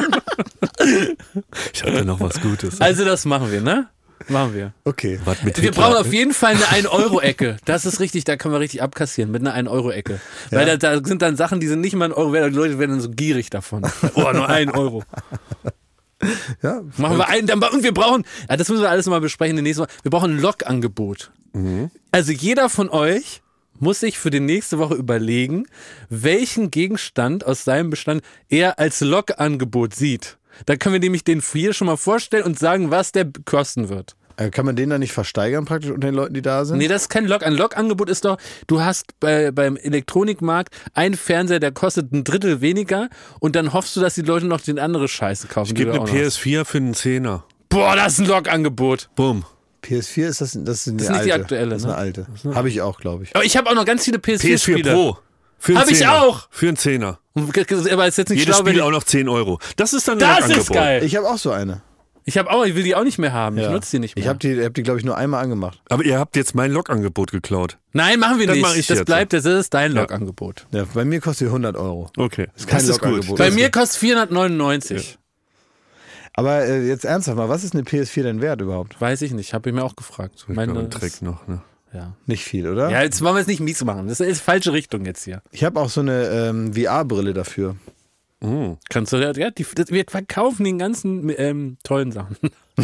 Ich hatte noch was Gutes. Also das machen wir, ne? Machen wir. Okay. was mit Wir Hitler? brauchen auf jeden Fall eine ein-Euro-Ecke. Das ist richtig, da können wir richtig abkassieren mit einer ein-Euro-Ecke. Weil Ja. da, da sind dann Sachen, die sind nicht mal ein Euro wert, die Leute werden dann so gierig davon. Oh, nur ein Euro. Ja, Machen wir einen, dann, und wir brauchen, ja, das müssen wir alles mal besprechen, den nächsten Mal. Wir brauchen ein Log-Angebot. Also jeder von euch muss sich für die nächste Woche überlegen, welchen Gegenstand aus seinem Bestand er als Log-Angebot sieht. Da können wir nämlich den hier schon mal vorstellen und sagen, was der kosten wird. Äh, Kann man den dann nicht versteigern praktisch unter den Leuten, die da sind? Nee, das ist kein Log. Ein Log-Angebot ist doch, du hast bei, beim Elektronikmarkt einen Fernseher, der kostet ein Drittel weniger und dann hoffst du, dass die Leute noch den andere Scheiße kaufen. Ich die gebe du eine auch noch P hast. S vier für einen Zehner. Boah, das ist ein Log-Angebot. Bumm. P S vier ist das, das ist, eine Das ist nicht alte. die aktuelle, Das ist ne? eine alte. Habe ich auch, glaube ich. Aber ich habe auch noch ganz viele P S vier P S vier Spiele. Pro. Für einen Hab ich Zehner. auch. Für einen Zehner. Aber ist jetzt nicht Jedes schlau, wenn Spiel ich, auch noch zehn Euro. Das ist dann ein das Lokangebot. ist geil. Ich habe auch so eine. Ich habe auch, ich will die auch nicht mehr haben. Ich nutze die nicht mehr. Ich habe die, hab die glaube ich, nur einmal angemacht. Aber ihr habt jetzt mein Lokangebot geklaut. Nein, machen wir Das nicht. mach ich das jetzt. bleibt, das ist dein Ja. Logangebot. Ja, bei mir kostet die hundert Euro. Okay. ist kein das ist gut. Lokangebot. Bei Das mir kostet vierhundertneunundneunzig. Aber äh, jetzt ernsthaft mal, was ist eine P S vier denn wert überhaupt? Weiß ich nicht, habe ich mir auch gefragt. Ich Meine glaube, ein ist- Trick noch. Ne? Ja. Nicht viel, oder? ja, jetzt wollen wir es nicht mies machen. Das ist falsche Richtung jetzt hier. Ich habe auch so eine ähm, V R-Brille dafür. Mm. Kannst du, ja, die, das, wir verkaufen den ganzen ähm, tollen Sachen.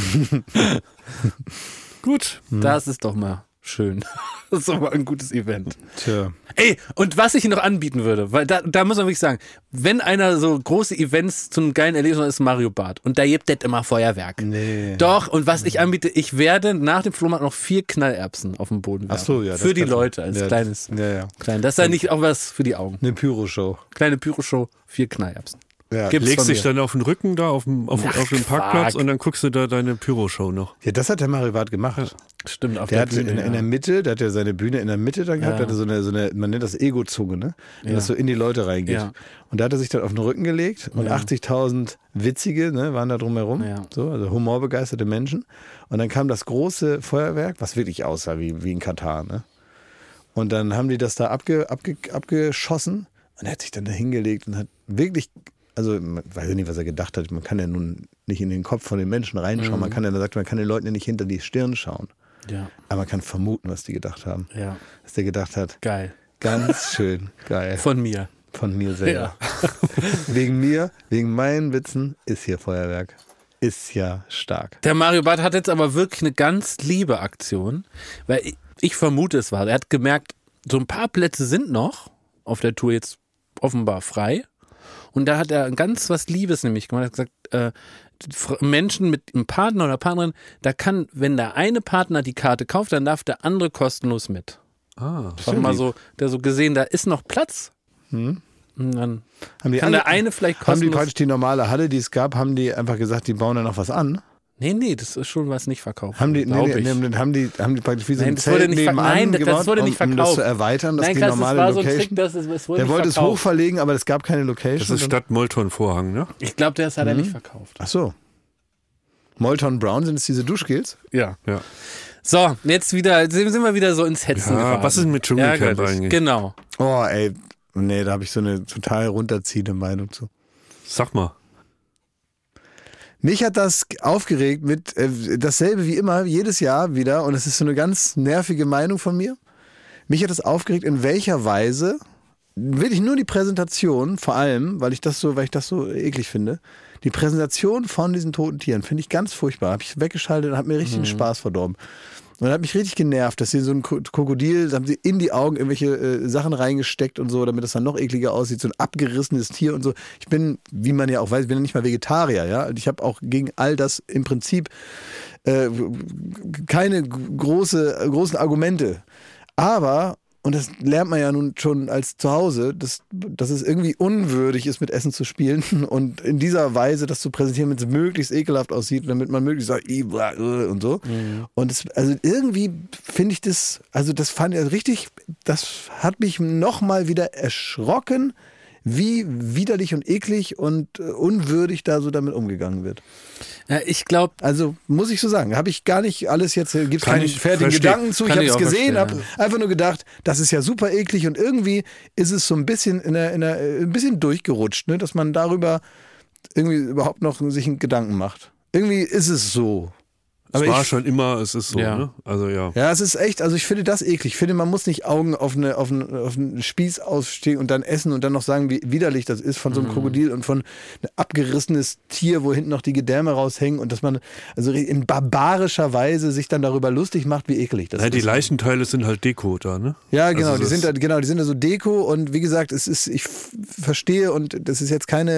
Gut. Das ist doch mal schön. Das ist doch mal ein gutes Event. Tja. Ey, und was ich noch anbieten würde, weil da, da muss man wirklich sagen, wenn einer so große Events zu einem geilen Erlebnis macht, ist Mario Barth. Und da gibt es immer Feuerwerk. Nee. Doch, und was ich anbiete, ich werde nach dem Flohmarkt noch vier Knallerbsen auf den Boden werfen. Ach so, ja. das Für die kannst du- Leute als ja, kleines. Ja, ja. Klein. Das ist ja nicht auch was für die Augen. Eine Pyro-Show. Kleine Pyroshow, vier Knallerbsen. Ja. Gibt's Legst von dich mir. dann auf den Rücken da auf dem, auf, Ach, auf dem Parkplatz fuck. und dann guckst du da deine Pyro-Show noch. ja, das hat der Mario Barth gemacht. Stimmt, auf Der der hat in, Bühne. in der Mitte, der hat ja seine Bühne in der Mitte dann gehabt, Ja. der hatte so eine, so eine, man nennt das Ego-Zunge, ne? Wenn Ja. das so in die Leute reingeht. Ja. Und da hat er sich dann auf den Rücken gelegt und Ja. achtzigtausend Witzige, ne, waren da drumherum. Ja. So, also humorbegeisterte Menschen. Und dann kam das große Feuerwerk, was wirklich aussah wie, wie in Katar, ne? Und dann haben die das da abge, abge, abgeschossen und er hat sich dann da hingelegt und hat wirklich, also man weiß ja nicht, was er gedacht hat. Man kann ja nun nicht in den Kopf von den Menschen reinschauen. Mhm. Man kann ja, da sagt man, kann den Leuten ja nicht hinter die Stirn schauen. Ja, Aber man kann vermuten, was die gedacht haben. ja. Dass der gedacht hat, Geil. ganz schön geil. Von mir. Von mir selber. Wegen mir, wegen meinen Witzen ist hier Feuerwerk. Ist ja stark. Der Mario Barth hat jetzt aber wirklich eine ganz liebe Aktion, weil ich, ich vermute es war. Er hat gemerkt, so ein paar Plätze sind noch auf der Tour jetzt offenbar frei. Und da hat er ganz was Liebes nämlich gemacht. Er hat gesagt, äh, Fr- Menschen mit einem Partner oder Partnerin, da kann, wenn der eine Partner die Karte kauft, dann darf der andere kostenlos mit. Ah. Einfach mal so, der so gesehen, da ist noch Platz. Und dann Haben die, kann alle, der eine vielleicht haben die kostenlos... praktisch die normale Halle, die es gab, haben die einfach gesagt, die bauen da noch was an? Nee, nee, das ist schon was nicht verkauft. Haben die, nee, glaub nee, ich. nee, haben die, haben die praktisch wie so Nein, ein das wurde Zelt nicht ver- nebenan nein, das- das gebaut, wurde nicht um, um das zu verkauft. erweitern, dass Nein, die krass, das normale war so ein Location... Trick, dass es, es wurde der nicht wollte es verkauft. hochverlegen, aber es gab keine Location. Das ist Stadt Molton-Vorhang, ne? Ich glaube, das hat er Mhm. nicht verkauft. Ach so. Molton Brown, sind es diese Duschgels? Ja. Ja. So, jetzt wieder, jetzt sind wir wieder so ins Hetzen Ja, geraten. was ist mit Dschungelcamp Ärgerlich. eigentlich? Genau. Oh, ey. Nee, da habe ich so eine total runterziehende Meinung zu. Sag mal. Mich hat das aufgeregt mit äh, dasselbe wie immer, jedes Jahr wieder. Und es ist so eine ganz nervige Meinung von mir. Mich hat das aufgeregt, in welcher Weise, wirklich nur die Präsentation, vor allem, weil ich das so, weil ich das so eklig finde, die Präsentation von diesen toten Tieren finde ich ganz furchtbar. Habe ich weggeschaltet und hat mir richtig den Spaß verdorben. Und hat mich richtig genervt, dass sie so ein Ko- Krokodil, da haben sie in die Augen irgendwelche äh, Sachen reingesteckt und so, damit das dann noch ekliger aussieht, so ein abgerissenes Tier und so. Ich bin, wie man ja auch weiß, ich bin ja nicht mal Vegetarier, ja. Und ich habe auch gegen all das im Prinzip äh, keine große, großen Argumente. Aber, und das lernt man ja nun schon als zu Hause, dass, dass es irgendwie unwürdig ist, mit Essen zu spielen und in dieser Weise das zu präsentieren, damit es möglichst ekelhaft aussieht, damit man möglichst sagt, "Ih, blah, äh", und so. Mhm. Und es, also irgendwie finde ich das, also das fand ich richtig, das hat mich nochmal wieder erschrocken, wie widerlich und eklig und äh, unwürdig da so damit umgegangen wird. Ja, ich glaube, Also muss ich so sagen, habe ich gar nicht alles jetzt, gibt es Kann keine ich fertigen verstehen. Gedanken zu, ich Kann habe ich es auch gesehen, habe verstehen, einfach nur gedacht, das ist ja super eklig und irgendwie ist es so ein bisschen in der, in der, ein bisschen durchgerutscht, ne, dass man darüber irgendwie überhaupt noch sich einen Gedanken macht. Irgendwie ist es so. Es Aber war ich, schon immer, es ist so, Ja. ne? Also ja. ja, es ist echt, also ich finde das eklig. Ich finde, man muss nicht Augen auf, eine, auf, einen, auf einen Spieß ausstehen und dann essen und dann noch sagen, wie widerlich das ist von so einem Krokodil und von ein abgerissenes Tier, wo hinten noch die Gedärme raushängen und dass man also in barbarischer Weise sich dann darüber lustig macht, wie eklig das Ja, ist. die Leichenteile sind halt Deko da, ne? Ja, genau, Also die das- sind da, genau, die sind da so Deko und wie gesagt, es ist, ich f- verstehe und das ist jetzt keine,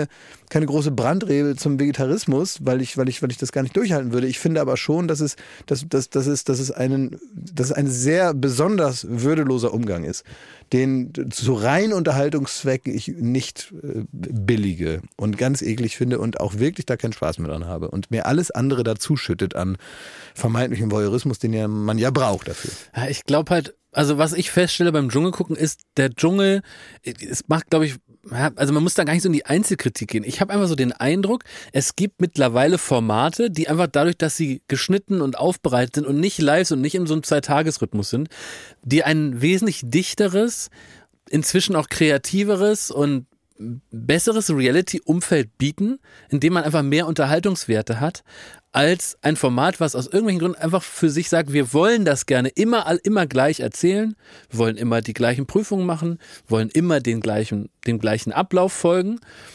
keine große Brandrede zum Vegetarismus, weil ich, weil ich, weil ich das gar nicht durchhalten würde. Ich finde aber schon, dass es, dass, dass, dass es, dass es einen, dass es ein sehr besonders würdeloser Umgang ist, den zu rein Unterhaltungszwecken ich nicht äh, billige und ganz eklig finde und auch wirklich da keinen Spaß mehr dran habe und mir alles andere dazu schüttet an vermeintlichem Voyeurismus, den ja man ja braucht dafür. Ja, ich glaube halt, also was ich feststelle beim Dschungel gucken ist, der Dschungel, es macht glaube ich, also man muss da gar nicht so in die Einzelkritik gehen. Ich habe einfach so den Eindruck, es gibt mittlerweile Formate, die einfach dadurch, dass sie geschnitten und aufbereitet sind und nicht live und nicht in so einem Zwei-Tages-Rhythmus sind, die ein wesentlich dichteres, inzwischen auch kreativeres und besseres Reality-Umfeld bieten, in dem man einfach mehr Unterhaltungswerte hat, als ein Format, was aus irgendwelchen Gründen einfach für sich sagt, wir wollen das gerne immer, immer gleich erzählen, wir wollen immer die gleichen Prüfungen machen, wollen immer den gleichen, den gleichen Ablauf folgen.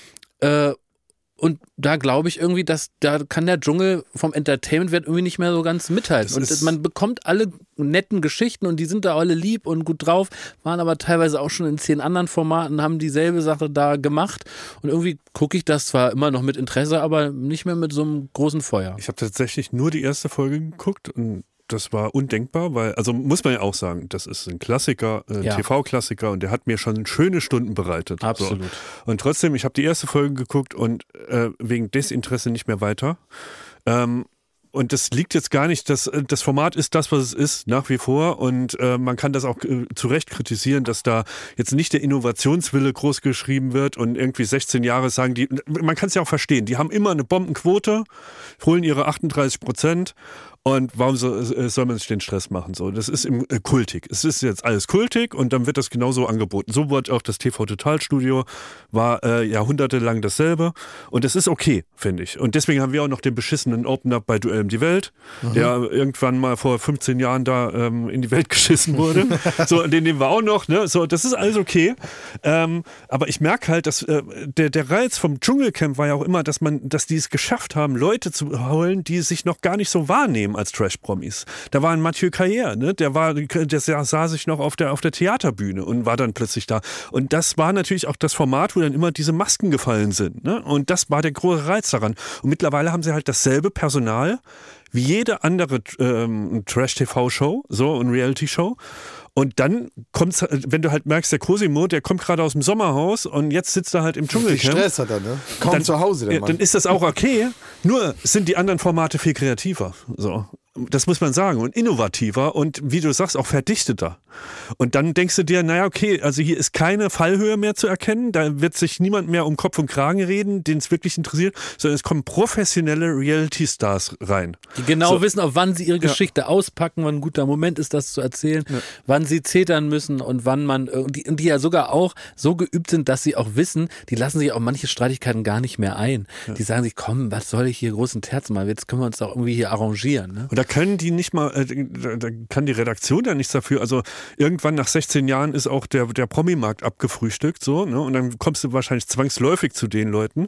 Äh, und da glaube ich irgendwie, dass da kann der Dschungel vom Entertainment-Wert irgendwie nicht mehr so ganz mithalten. Das und ist man bekommt alle netten Geschichten und die sind da alle lieb und gut drauf, waren aber teilweise auch schon in zehn anderen Formaten, haben dieselbe Sache da gemacht. Und irgendwie gucke ich das zwar immer noch mit Interesse, aber nicht mehr mit so einem großen Feuer. Ich habe tatsächlich nur die erste Folge geguckt und das war undenkbar, weil, also muss man ja auch sagen, das ist ein Klassiker, ein Ja. T V-Klassiker und der hat mir schon schöne Stunden bereitet. Absolut. So. Und trotzdem, ich habe die erste Folge geguckt und äh, wegen Desinteresse nicht mehr weiter. Ähm, Und das liegt jetzt gar nicht, das, das Format ist das, was es ist, nach wie vor. Und äh, man kann das auch äh, zu Recht kritisieren, dass da jetzt nicht der Innovationswille groß geschrieben wird und irgendwie sechzehn Jahre sagen die, man kann es ja auch verstehen, die haben immer eine Bombenquote, holen ihre achtunddreißig Prozent. Und warum so, soll man sich den Stress machen? So, das ist im äh, kultig. Es ist jetzt alles kultig und dann wird das genauso angeboten. So wird auch das T V-Total-Studio, war äh, jahrhundertelang dasselbe. Und das ist okay, finde ich. Und deswegen haben wir auch noch den beschissenen Opener bei Duell um die Welt, mhm. der irgendwann mal vor fünfzehn Jahren da ähm, in die Welt geschissen wurde. So, den nehmen wir auch noch. Ne? So, das ist alles okay. Ähm, aber ich merke halt, dass äh, der, der Reiz vom Dschungelcamp war ja auch immer, dass man, dass die es geschafft haben, Leute zu holen, die sich noch gar nicht so wahrnehmen als Trash-Promis. Da war ein Mathieu Carrière, ne? der war, der sah sich noch auf der, auf der Theaterbühne und war dann plötzlich da. Und das war natürlich auch das Format, wo dann immer diese Masken gefallen sind. Ne? Und das war der große Reiz daran. Und mittlerweile haben sie halt dasselbe Personal wie jede andere ähm, Trash-T V-Show, so und Reality-Show. Und dann kommt's, wenn du halt merkst, der Cosimo, der kommt gerade aus dem Sommerhaus und jetzt sitzt er halt im Dschungelcamp. Viel Stress hat er, ne? Kaum dann, zu Hause, der ja, Mann. Dann ist das auch okay. Nur sind die anderen Formate viel kreativer. So. Das muss man sagen. Und innovativer und, wie du sagst, auch verdichteter. Und dann denkst du dir, naja, okay, also hier ist keine Fallhöhe mehr zu erkennen. Da wird sich niemand mehr um Kopf und Kragen reden, den es wirklich interessiert, sondern es kommen professionelle Reality-Stars rein. Die genau so. wissen, auf wann sie ihre Ja. Geschichte auspacken, wann ein guter Moment ist, das zu erzählen, Ja. wann sie zetern müssen und wann man, und die, und die ja sogar auch so geübt sind, dass sie auch wissen, die lassen sich auf manche Streitigkeiten gar nicht mehr ein. Ja. Die sagen sich, komm, was soll ich hier großen Terz machen, jetzt können wir uns doch irgendwie hier arrangieren. Ne? Und da können die nicht mal, äh, da, da kann die Redaktion ja nichts dafür. Also irgendwann nach sechzehn Jahren ist auch der, der Promi-Markt abgefrühstückt, so, ne? Und dann kommst du wahrscheinlich zwangsläufig zu den Leuten.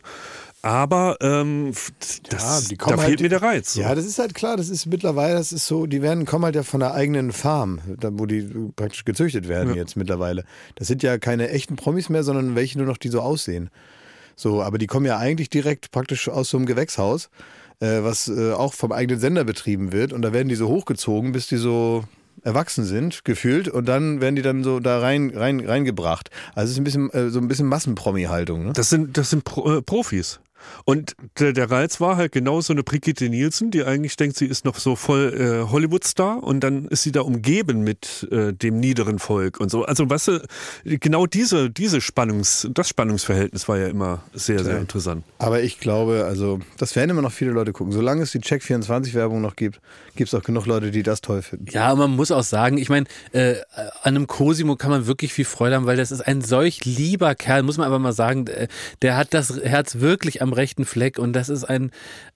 Aber ähm, das, ja, die kommen da halt, fehlt mir der Reiz. So. Ja, das ist halt klar, das ist mittlerweile, das ist so, die werden, kommen halt ja von der eigenen Farm, da, wo die praktisch gezüchtet werden Ja. jetzt mittlerweile. Das sind ja keine echten Promis mehr, sondern welche nur noch, die so aussehen. So, aber die kommen ja eigentlich direkt praktisch aus so einem Gewächshaus, äh, was äh, auch vom eigenen Sender betrieben wird. Und da werden die so hochgezogen, bis die so erwachsen sind, gefühlt. Und dann werden die dann so da rein, rein, reingebracht. Also es ist ein bisschen, äh, so ein bisschen Massenpromi-Haltung. Ne? Das sind, das sind Pro, äh, Profis. Und der, der Reiz war halt genau so eine Brigitte Nielsen, die eigentlich denkt, sie ist noch so voll äh, Hollywood-Star und dann ist sie da umgeben mit äh, dem niederen Volk und so. Also weißt du, genau diese, diese Spannungs, das Spannungsverhältnis war ja immer sehr, sehr interessant. Aber ich glaube, also das werden immer noch viele Leute gucken. Solange es die Check vierundzwanzig-Werbung noch gibt, gibt es auch genug Leute, die das toll finden. Ja, und man muss auch sagen, ich meine, äh, an einem Cosimo kann man wirklich viel Freude haben, weil das ist ein solch lieber Kerl, muss man einfach mal sagen, der, der hat das Herz wirklich am rechten Fleck und das ist ein,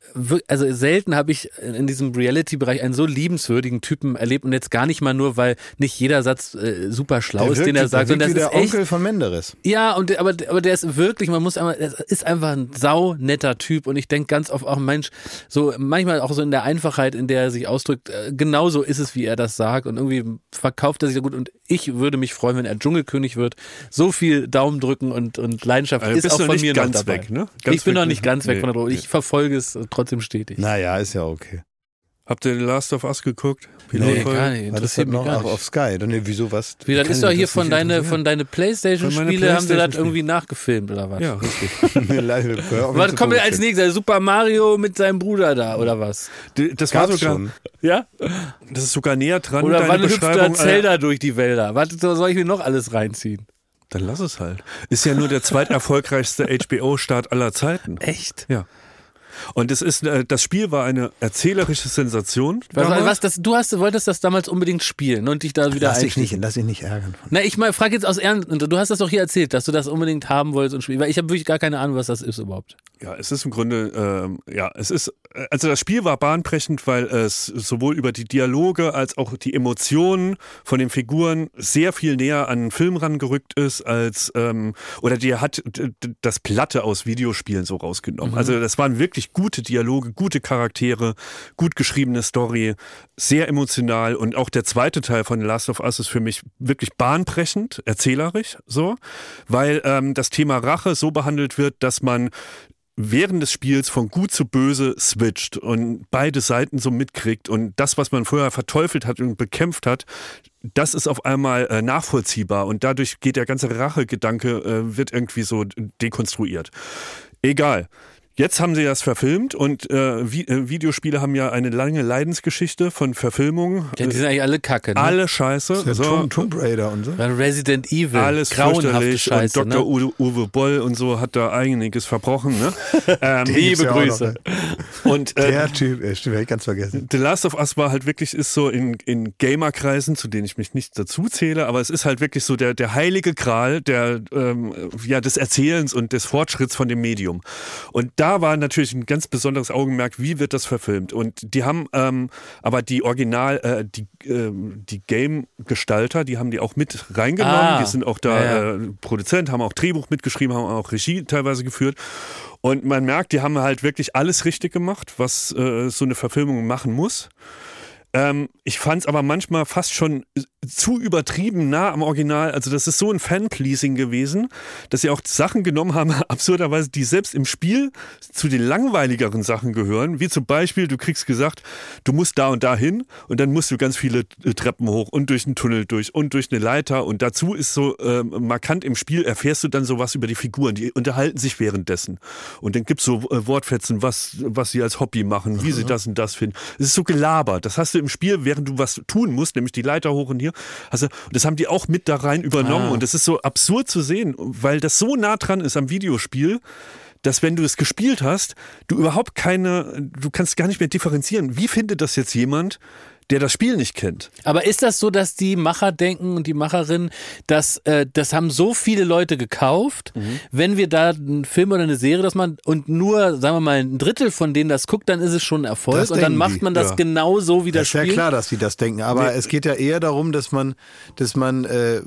also selten habe ich in diesem Reality-Bereich einen so liebenswürdigen Typen erlebt und jetzt gar nicht mal nur, weil nicht jeder Satz äh, super schlau Der ist, wirkt, den er sagt, der sondern das wie ist der echt, Onkel von Menderes. ja, und aber, aber der ist wirklich, man muss einmal, das ist einfach ein saunetter Typ und ich denke ganz oft auch, Mensch, so manchmal auch so in der Einfachheit, in der er sich ausdrückt, äh, genauso ist es, wie er das sagt und irgendwie verkauft er sich so gut und ich würde mich freuen, wenn er Dschungelkönig wird. So viel Daumen drücken und, und Leidenschaft Also ist bist auch du von nicht mir ganz noch dabei. weg, ne? Ganz ich bin weg noch nicht ganz weg Nee, von der Droge. Ich nee. verfolge es trotzdem stetig. Naja, ist ja okay. Habt ihr The Last of Us geguckt? Nee, Pilotfolge? gar nicht. War das Interessiert dann mich noch gar auch nicht. auf Sky? Dann, nee, wieso was? Wie, das Kann ist doch mich hier das von nicht deine, interessieren? von deine Playstation-Spiele, haben sie das Playstation-Spiele. irgendwie nachgefilmt oder was? Ja, richtig. Leider, hör auf, mich Was zu kommt denn als provozieren. nächstes? Super Mario mit seinem Bruder da, oder was? D- Das war Gab's sogar, schon. Ja? das ist sogar näher dran, Oder deine wann hüpft Beschreibung. da Zelda durch die Wälder? Was soll ich mir noch alles reinziehen? Dann lass es halt. Ist ja nur der zweiterfolgreichste H B O-Start aller Zeiten. Echt? Ja. Und es ist, äh, das Spiel war eine erzählerische Sensation. Was, damals. was, das, du hast, wolltest das damals unbedingt spielen und dich da wieder Lass dich einschließen. nicht, lass dich nicht ärgern. Na, ich mal, frage jetzt aus Ernst, du hast das doch hier erzählt, dass du das unbedingt haben wolltest und spielen, weil ich habe wirklich gar keine Ahnung, was das ist überhaupt. Ja, es ist im Grunde, ähm, ja, es ist, also das Spiel war bahnbrechend, weil es sowohl über die Dialoge als auch die Emotionen von den Figuren sehr viel näher an den Film rangerückt ist, als, ähm, oder die hat d- d- das Platte aus Videospielen so rausgenommen. Mhm. Also das waren wirklich gute Dialoge, gute Charaktere, gut geschriebene Story, sehr emotional, und auch der zweite Teil von The Last of Us ist für mich wirklich bahnbrechend, erzählerisch, so, weil ähm, das Thema Rache so behandelt wird, dass man während des Spiels von gut zu böse switcht und beide Seiten so mitkriegt, und das, was man vorher verteufelt hat und bekämpft hat, das ist auf einmal äh, nachvollziehbar, und dadurch geht der ganze Rachegedanke, äh, wird irgendwie so dekonstruiert. Egal. Jetzt haben sie das verfilmt, und äh, Vi- äh, Videospiele haben ja eine lange Leidensgeschichte von Verfilmungen. Ja, die sind eigentlich alle Kacke, ne? Alle Scheiße. Der So. Tomb, Tomb Raider und so. Dann Resident Evil, Alles grauenhafte fürchterlich, Scheiße, und Doktor ne? Uwe, Uwe Boll und so hat da einiges verbrochen. Ne? ähm, Den gibt's Liebe ja auch Grüße. noch. und äh, Der Typ, äh, stimmt, hab ich ganz vergessen. The Last of Us war halt wirklich, ist so in, in Gamer-Kreisen, zu denen ich mich nicht dazu zähle, aber es ist halt wirklich so der, der heilige Gral der, ähm, ja, des Erzählens und des Fortschritts von dem Medium. Und da war natürlich ein ganz besonderes Augenmerk, wie wird das verfilmt. Und die haben ähm, aber die Original, äh, die, ähm, die Game-Gestalter, die haben die auch mit reingenommen. Ah, die sind auch da ja, ja. Äh, Produzent, haben auch Drehbuch mitgeschrieben, haben auch Regie teilweise geführt. Und man merkt, die haben halt wirklich alles richtig gemacht, was äh, so eine Verfilmung machen muss. Ähm, ich fand es aber manchmal fast schon zu übertrieben nah am Original. Also das ist so ein Fan-Pleasing gewesen, dass sie auch Sachen genommen haben, absurderweise, die selbst im Spiel zu den langweiligeren Sachen gehören. Wie zum Beispiel, du kriegst gesagt, du musst da und da hin, und dann musst du ganz viele Treppen hoch und durch einen Tunnel durch und durch eine Leiter. Und dazu ist so äh, markant im Spiel, erfährst du dann sowas über die Figuren. Die unterhalten sich währenddessen. Und dann gibt's so äh, Wortfetzen, was, was sie als Hobby machen, wie sie das und das finden. Es ist so gelabert. Das hast du im Spiel, während du was tun musst, nämlich die Leiter hoch und hier. Also, das haben die auch mit da rein übernommen. Ah. Und das ist so absurd zu sehen, weil das so nah dran ist am Videospiel, dass, wenn du es gespielt hast, du überhaupt keine, du kannst gar nicht mehr differenzieren. Wie findet das jetzt jemand, der das Spiel nicht kennt? Aber ist das so, dass die Macher denken und die Macherinnen, dass äh, das haben so viele Leute gekauft, Mhm. wenn wir da einen Film oder eine Serie, dass man und nur, sagen wir mal, ein Drittel von denen das guckt, dann ist es schon ein Erfolg, Das und dann denken macht die, man das ja. genau so wie das Das ist ja Spiel. klar, dass die das denken, aber Nee. es geht ja eher darum, dass man, dass man äh,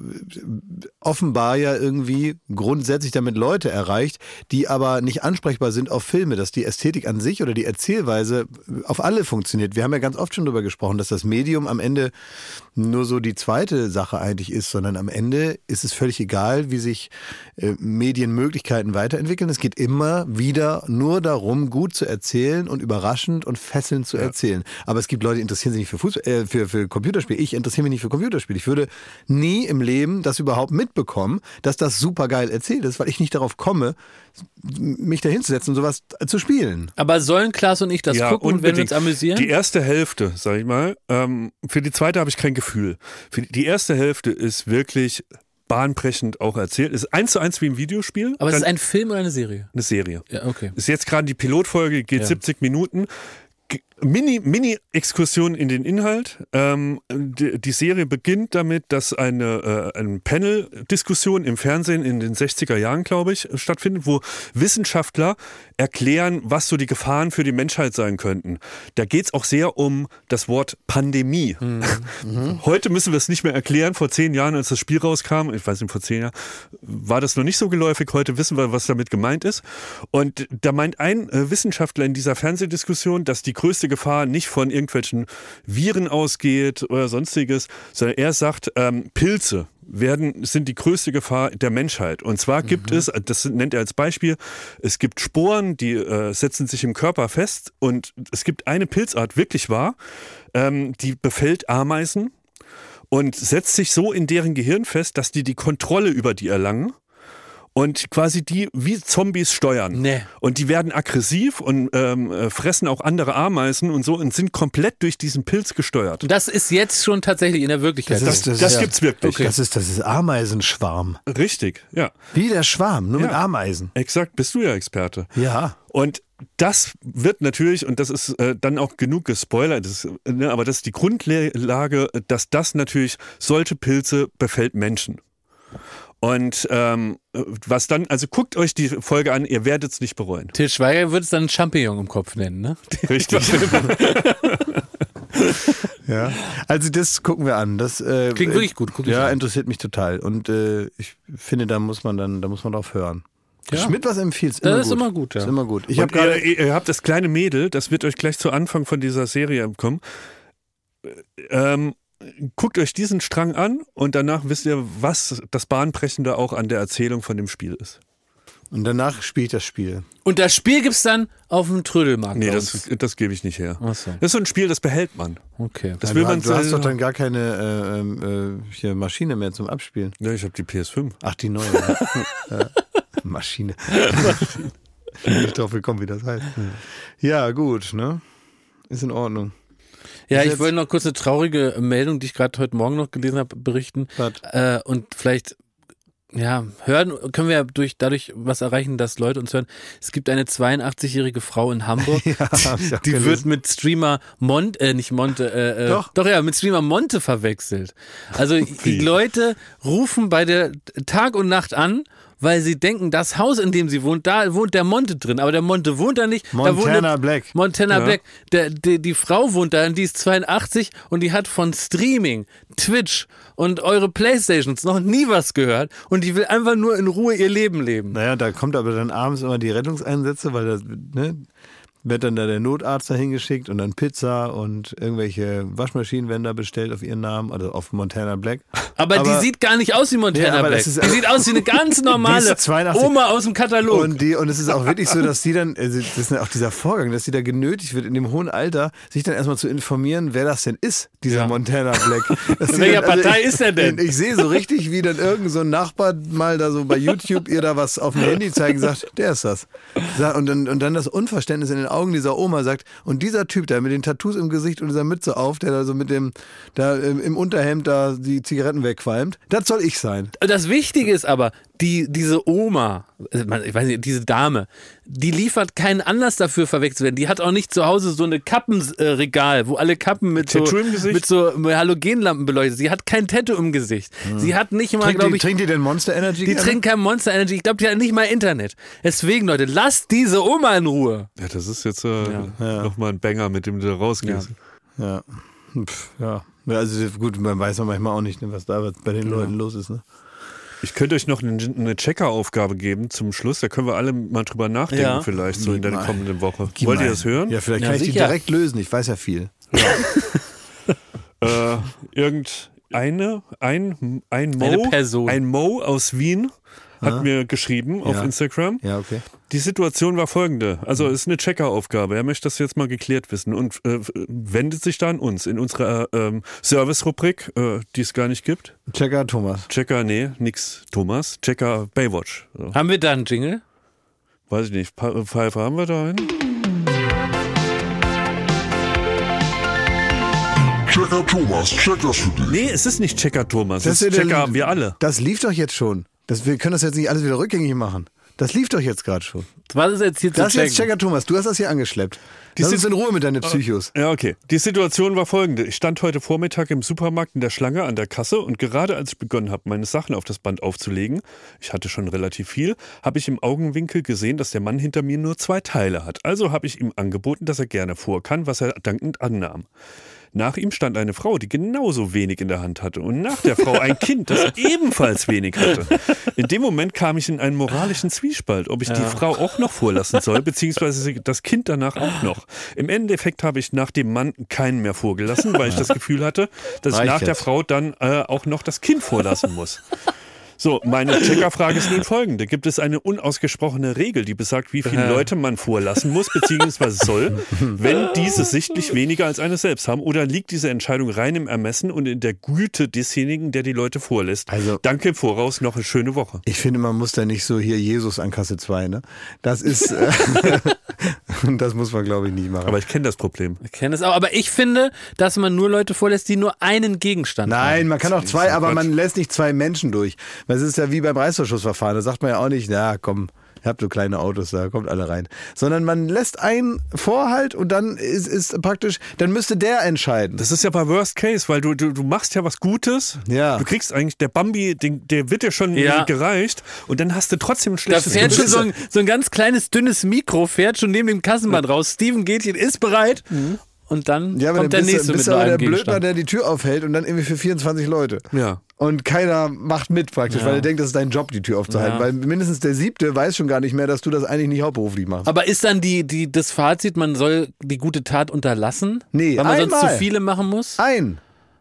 offenbar ja irgendwie grundsätzlich damit Leute erreicht, die aber nicht ansprechbar sind auf Filme, dass die Ästhetik an sich oder die Erzählweise auf alle funktioniert. Wir haben ja ganz oft schon darüber gesprochen, dass das Medium am Ende nur so die zweite Sache eigentlich ist, sondern am Ende ist es völlig egal, wie sich äh, Medienmöglichkeiten weiterentwickeln. Es geht immer wieder nur darum, gut zu erzählen und überraschend und fesselnd zu erzählen. Aber es gibt Leute, die interessieren sich nicht für, Fußball, äh, für, für Computerspiele. Ich interessiere mich nicht für Computerspiele. Ich würde nie im Leben das überhaupt mitbekommen, dass das super geil erzählt ist, weil ich nicht darauf komme, mich da hinzusetzen und sowas zu spielen. Aber sollen Klaas und ich das Ja, gucken und wenn wir unbedingt. uns amüsieren? Die erste Hälfte, sag ich mal, ähm, für die zweite habe ich kein Gefühl. Für die, die erste Hälfte ist wirklich bahnbrechend auch erzählt. Ist eins zu eins wie im Videospiel. Aber es Dann ist ein Film oder eine Serie? eine Serie. Ja, okay. Ist jetzt gerade die Pilotfolge, geht Ja. siebzig Minuten. G- Mini, Mini-Exkursion in den Inhalt. Ähm, die, die Serie beginnt damit, dass eine, äh, eine Panel-Diskussion im Fernsehen in den sechziger Jahren, glaube ich, stattfindet, wo Wissenschaftler erklären, was so die Gefahren für die Menschheit sein könnten. Da geht es auch sehr um das Wort Pandemie. Mhm. Heute müssen wir es nicht mehr erklären. Vor zehn Jahren, als das Spiel rauskam, ich weiß nicht, vor zehn Jahren, war das noch nicht so geläufig. Heute wissen wir, was damit gemeint ist. Und da meint ein äh, Wissenschaftler in dieser Fernsehdiskussion, dass die größte Gefahr nicht von irgendwelchen Viren ausgeht oder sonstiges, sondern er sagt, ähm, Pilze werden, sind die größte Gefahr der Menschheit. Und zwar gibt mhm. es, das nennt er als Beispiel, es gibt Sporen, die äh, setzen sich im Körper fest und es gibt eine Pilzart, wirklich wahr, ähm, die befällt Ameisen und setzt sich so in deren Gehirn fest, dass die die Kontrolle über die erlangen. Und quasi die wie Zombies steuern. Nee. Und die werden aggressiv und ähm, fressen auch andere Ameisen und so und sind komplett durch diesen Pilz gesteuert. Das ist jetzt schon tatsächlich in der Wirklichkeit. Das, das, das ja. gibt's wirklich. Okay. Das ist, das ist Ameisenschwarm. Richtig, ja. Wie der Schwarm, nur ja. mit Ameisen. Exakt, bist du ja Experte. Ja. Und das wird natürlich, und das ist äh, dann auch genug gespoilert, das, ne, aber das ist die Grundlage, dass das natürlich, solche Pilze befällt Menschen. Und ähm, was dann, also guckt euch die Folge an, ihr werdet es nicht bereuen. Til Schweiger würde es dann Champignon im Kopf nennen, ne? Richtig. Ja, also das gucken wir an. Das äh, klingt wirklich gut. Guck ja, an. interessiert mich total. Und äh, ich finde, da muss man dann, da muss man drauf hören. Ja. Schmidt was empfiehlt, das immer ist gut. immer gut. Ja. Ist immer gut. Ich Und hab grade, ihr, ihr habt das kleine Mädel, das wird euch gleich zu Anfang von dieser Serie kommen. Ähm, Guckt euch diesen Strang an und danach wisst ihr, was das Bahnbrechende auch an der Erzählung von dem Spiel ist. Und danach spielt das Spiel. Und das Spiel gibt's dann auf dem Trödelmarkt? Nee, das, das gebe ich nicht her. Ach so. Das ist so ein Spiel, das behält man. Okay. Das Ja, will du, man du hast so- doch dann gar keine äh, äh, hier Maschine mehr zum Abspielen. Ja, ich habe die P S fünf. Ach, die neue. ja. Maschine. Nicht drauf gekommen, wie das heißt. Ja, gut, ne? Ist in Ordnung. Ja, Ist ich jetzt- wollte noch kurz eine traurige Meldung, die ich gerade heute Morgen noch gelesen habe, berichten. Was? Äh, und vielleicht, ja, hören, können wir ja durch, dadurch was erreichen, dass Leute uns hören. Es gibt eine zweiundachtzigjährige Frau in Hamburg, Ja, hab ich auch die gelesen. wird mit Streamer Monte, äh, nicht Monte, äh, äh, Doch. doch ja, mit Streamer Monte verwechselt. Also die Leute rufen bei der Tag und Nacht an, weil sie denken, das Haus, in dem sie wohnt, da wohnt der Monte drin. Aber der Monte wohnt da nicht. da wohnt Montana eine, Black. Montana Ja. Black. Der, die, die Frau wohnt da, und die ist zweiundachtzig und die hat von Streaming, Twitch und eure Playstations noch nie was gehört und die will einfach nur in Ruhe ihr Leben leben. Naja, da kommt aber dann abends immer die Rettungseinsätze, weil das, ne, wird dann da der Notarzt dahin geschickt und dann Pizza und irgendwelche Waschmaschinen werden da bestellt auf ihren Namen, also auf Montana Black. Aber, Aber- die sieht gar nicht aus wie Montana Ja, aber Black. das ist- Die sieht aus wie eine ganz normale Die ist zweiundachtzig. Oma aus dem Katalog. Und, die, und es ist auch wirklich so, dass die dann, also das ist auch dieser Vorgang, dass sie da genötigt wird, in dem hohen Alter, sich dann erstmal zu informieren, wer das denn ist, dieser Ja. Montana Black. Dass In sie welcher dann, also Partei ich, ist er denn? Ich sehe so richtig, wie dann irgend so ein Nachbar mal da so bei YouTube ihr da was auf dem Handy zeigen, sagt, der ist das. Sagt- Und dann, und dann das Unverständnis in den Augen dieser Oma sagt, und dieser Typ da mit den Tattoos im Gesicht und dieser Mütze auf, der da so mit dem, da im, im Unterhemd da die Zigaretten wegqualmt, das soll ich sein. Das Wichtige ist aber, die, diese Oma, also man- ich weiß nicht, diese Dame, die liefert keinen Anlass dafür, verwechselt zu werden. Die hat auch nicht zu Hause so eine Kappenregal, wo alle Kappen mit so, Tattoo im Gesicht? mit so Halogenlampen beleuchtet. Sie hat kein Tattoo im Gesicht. Sie hat nicht mal, Trinkt glaube die, ich, trinkt die denn Monster Energy? die gerne? trinkt kein Monster Energy. Ich glaube, die hat nicht mal Internet. Deswegen, Leute, lasst diese Oma in Ruhe. Ja, das ist jetzt äh, nochmal ein Banger, mit dem du da rausgehst. Ja. Pff, ja. Ja, also gut, man weiß ja manchmal auch nicht, ne, was da bei den Leuten los ist. Ne? Ich könnte euch noch eine, eine Checker-Aufgabe geben zum Schluss. Da können wir alle mal drüber nachdenken, Ja. vielleicht so in der Mal. kommenden Woche. Gib Wollt mal. ihr das hören? Ja, vielleicht Ja, kann ich die sicher. direkt lösen. Ich weiß ja viel. Äh, irgendeine, ein, ein Mo, Eine Person. ein Mo aus Wien hat mir geschrieben auf Ja. Instagram. Ja, okay. Die Situation war folgende. Also es ist eine Checker-Aufgabe. Er möchte das jetzt mal geklärt wissen und äh, wendet sich da an uns in unserer ähm, Service-Rubrik, äh, die es gar nicht gibt. Checker Thomas. Checker, nee, nix Thomas. Checker Baywatch. So. Haben wir da einen Jingle? Weiß ich nicht. Pa- Pfeife haben wir da einen? Checker Thomas, check das für dich. Nee, es ist nicht Checker Thomas. Das, ist ist ja Checker der- haben wir alle. Das lief doch jetzt schon. Das, wir können das jetzt nicht alles wieder rückgängig machen. Das lief doch jetzt gerade schon. Was ist jetzt hier zu Das ist checken? jetzt Checker Thomas. Du hast das hier angeschleppt. Lass uns in Ruhe mit deinen Psychos. Ja, okay. Die Situation war folgende. Ich stand heute Vormittag im Supermarkt in der Schlange an der Kasse und gerade als ich begonnen habe, meine Sachen auf das Band aufzulegen, ich hatte schon relativ viel, habe ich im Augenwinkel gesehen, dass der Mann hinter mir nur zwei Teile hat. Also habe ich ihm angeboten, dass er gerne vor kann, was er dankend annahm. Nach ihm stand eine Frau, die genauso wenig in der Hand hatte und nach der Frau ein Kind, das ebenfalls wenig hatte. In dem Moment kam ich in einen moralischen Zwiespalt, ob ich ja. die Frau auch noch vorlassen soll, beziehungsweise das Kind danach auch noch. Im Endeffekt habe ich nach dem Mann keinen mehr vorgelassen, weil ich das Gefühl hatte, dass Reicht ich nach jetzt. der Frau dann äh, auch noch das Kind vorlassen muss. So, meine Checkerfrage ist nun folgende. Gibt es eine unausgesprochene Regel, die besagt, wie viele Leute man vorlassen muss, beziehungsweise soll, wenn diese sichtlich weniger als eines selbst haben? Oder liegt diese Entscheidung rein im Ermessen und in der Güte desjenigen, der die Leute vorlässt? Also, danke im Voraus, noch eine schöne Woche. Ich finde, man muss da nicht so hier Jesus an Kasse zwei, ne? Das ist, äh, das muss man, glaube ich, nicht machen. Aber ich kenne das Problem. Ich kenne es auch, aber ich finde, dass man nur Leute vorlässt, die nur einen Gegenstand Nein, haben. Nein, man kann auch zwei, aber man lässt nicht zwei Menschen durch. Es ist ja wie beim Reißverschlussverfahren, da sagt man ja auch nicht, na komm, ihr habt so kleine Autos, da kommt alle rein. Sondern man lässt einen Vorhalt und dann ist, ist praktisch, dann müsste der entscheiden. Das ist ja bei Worst Case, weil du, du, du machst ja was Gutes, ja. du kriegst eigentlich, der Bambi, den, der wird dir schon ja. gereicht und dann hast du trotzdem ein schlechtes Da fährt schon so ein, so ein ganz kleines, dünnes Mikro, fährt schon neben dem Kassenband raus. Steven Gätchen ist bereit. Mhm. Und dann ja, aber kommt dann der bist, nächste bist mit aber einem der Gegenstand. Blödner, der die Tür aufhält und dann irgendwie für vierundzwanzig Leute. Ja. Und keiner macht mit praktisch, Ja. weil er denkt, das ist dein Job, die Tür aufzuhalten. Ja. Weil mindestens der Siebte weiß schon gar nicht mehr, dass du das eigentlich nicht hauptberuflich machst. Aber ist dann die, die, das Fazit, man soll die gute Tat unterlassen? Nee, weil man einmal. sonst zu viele machen muss? Ein.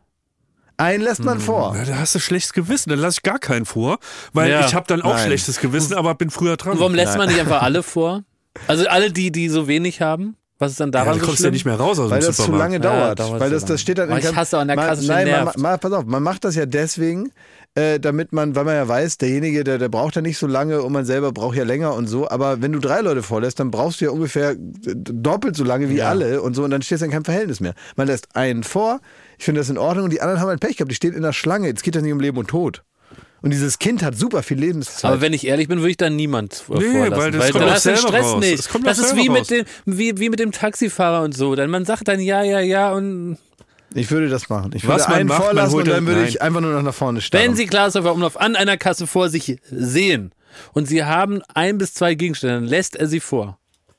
Einen lässt man vor. Ja, da hast du schlechtes Gewissen, dann lasse ich gar keinen vor, weil Ja. ich habe dann auch Nein. schlechtes Gewissen, aber bin früher dran. Und warum lässt Nein. man nicht einfach alle vor? Also alle, die, die so wenig haben? Was ist dann ja, daran du so kommst schlimm? ja nicht mehr raus aus Weil dem das zu Supermarkt. lange dauert. Ja, dauert weil zu das, das lange. steht dann Aber in ich hasse auch an der man, Kasse schon Nein, man, nervt. man, pass auf, man macht das ja deswegen, äh, damit man, weil man ja weiß, derjenige, der, der braucht ja nicht so lange und man selber braucht ja länger und so. Aber wenn du drei Leute vorlässt, dann brauchst du ja ungefähr doppelt so lange wie Ja. alle und so und dann stehst du in keinem Verhältnis mehr. Man lässt einen vor, ich finde das in Ordnung und die anderen haben halt Pech gehabt, die stehen in der Schlange. Jetzt geht das nicht um Leben und Tod. Und dieses Kind hat super viel Lebenszeit. Aber wenn ich ehrlich bin, würde ich dann niemand Nee, vorlassen. weil das weil kommt dann auch hast du den selber Stress raus. nicht. Das kommt Das auch ist selber wie mit, raus. dem, wie, wie mit dem Taxifahrer und so. Dann man sagt dann ja, ja, ja und Ich würde das machen. Ich Was würde man einen macht, man vorlassen holt und dann den- würde nein. ich einfach nur noch nach vorne starren. wenn Sie Glashäufer Umlauf an einer Kasse vor sich sehen und Sie haben ein bis zwei Gegenstände, dann lässt er sie vor.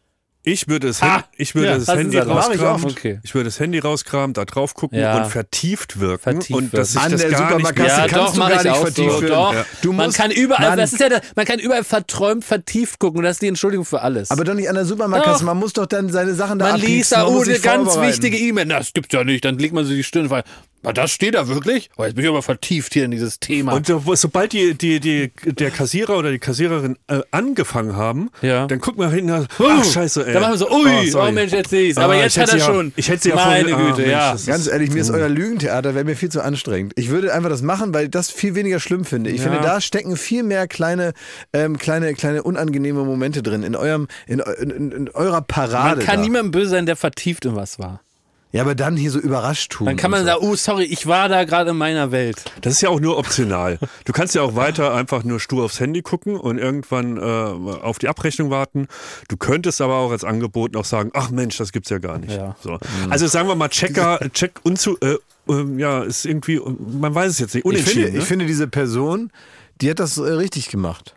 Ich würde das, Ah, Hand, ich würde ja, das das Handy ist ja- mach ich rauskramen. oft. Okay. Ich würde das Handy rauskramen, da drauf gucken Ja. und vertieft wirken. Vertieft und dass wirken. sich An das der gar nicht Supermarktkasse mehr- Ja, kannst doch, du mach gar ich nicht auch vertieft so. wirken. Doch. Ja. Du Man musst- kann überall, Mann. das ist ja, der, man kann überall verträumt, vertieft gucken. Und das ist die Entschuldigung für alles. Aber doch nicht an der Supermarktkasse. Doch. Man muss doch dann seine Sachen da man abpieksen, liest da, man oh, muss eine sich ganz vorbereiten. wichtige E-Mail. Das gibt's ja nicht. Dann legt man so die Stirn. Na, das steht da wirklich? Oh, jetzt bin ich aber vertieft hier in dieses Thema. Und so, sobald die, die, die, der Kassierer oder die Kassiererin äh, angefangen haben, Ja. dann guckt man hinten, ach Oh, scheiße, ey. Da machen wir so, ui, oh, sorry. Mensch, jetzt sehe ich's. Aber Ah, jetzt ich hat hätte er sie ja- schon. ich hätte sie ja Meine vorhin- ah, Güte, Mensch, ja. das ist- Ganz ehrlich, mir ist euer Lügentheater wäre mir viel zu anstrengend. Ich würde einfach das machen, weil ich das viel weniger schlimm finde. Ich Ja. finde, da stecken viel mehr kleine, ähm, kleine, kleine unangenehme Momente drin in eurem, in, in, in eurer Parade. Man kann da. niemandem böse sein, der vertieft in was war. Ja, aber dann hier so überrascht tun. Dann kann man und so. sagen, oh, sorry, ich war da gerade in meiner Welt. Das ist ja auch nur optional. Du kannst ja auch weiter einfach nur stur aufs Handy gucken und irgendwann äh, auf die Abrechnung warten. Du könntest aber auch als Angebot noch sagen, ach Mensch, das gibt's ja gar nicht. Ja. So. Also sagen wir mal, Checker, Check unzu, äh, äh, ja, ist irgendwie, man weiß es jetzt nicht, ich, unentschieden. finde, ne? ich finde, diese Person, die hat das äh, richtig gemacht.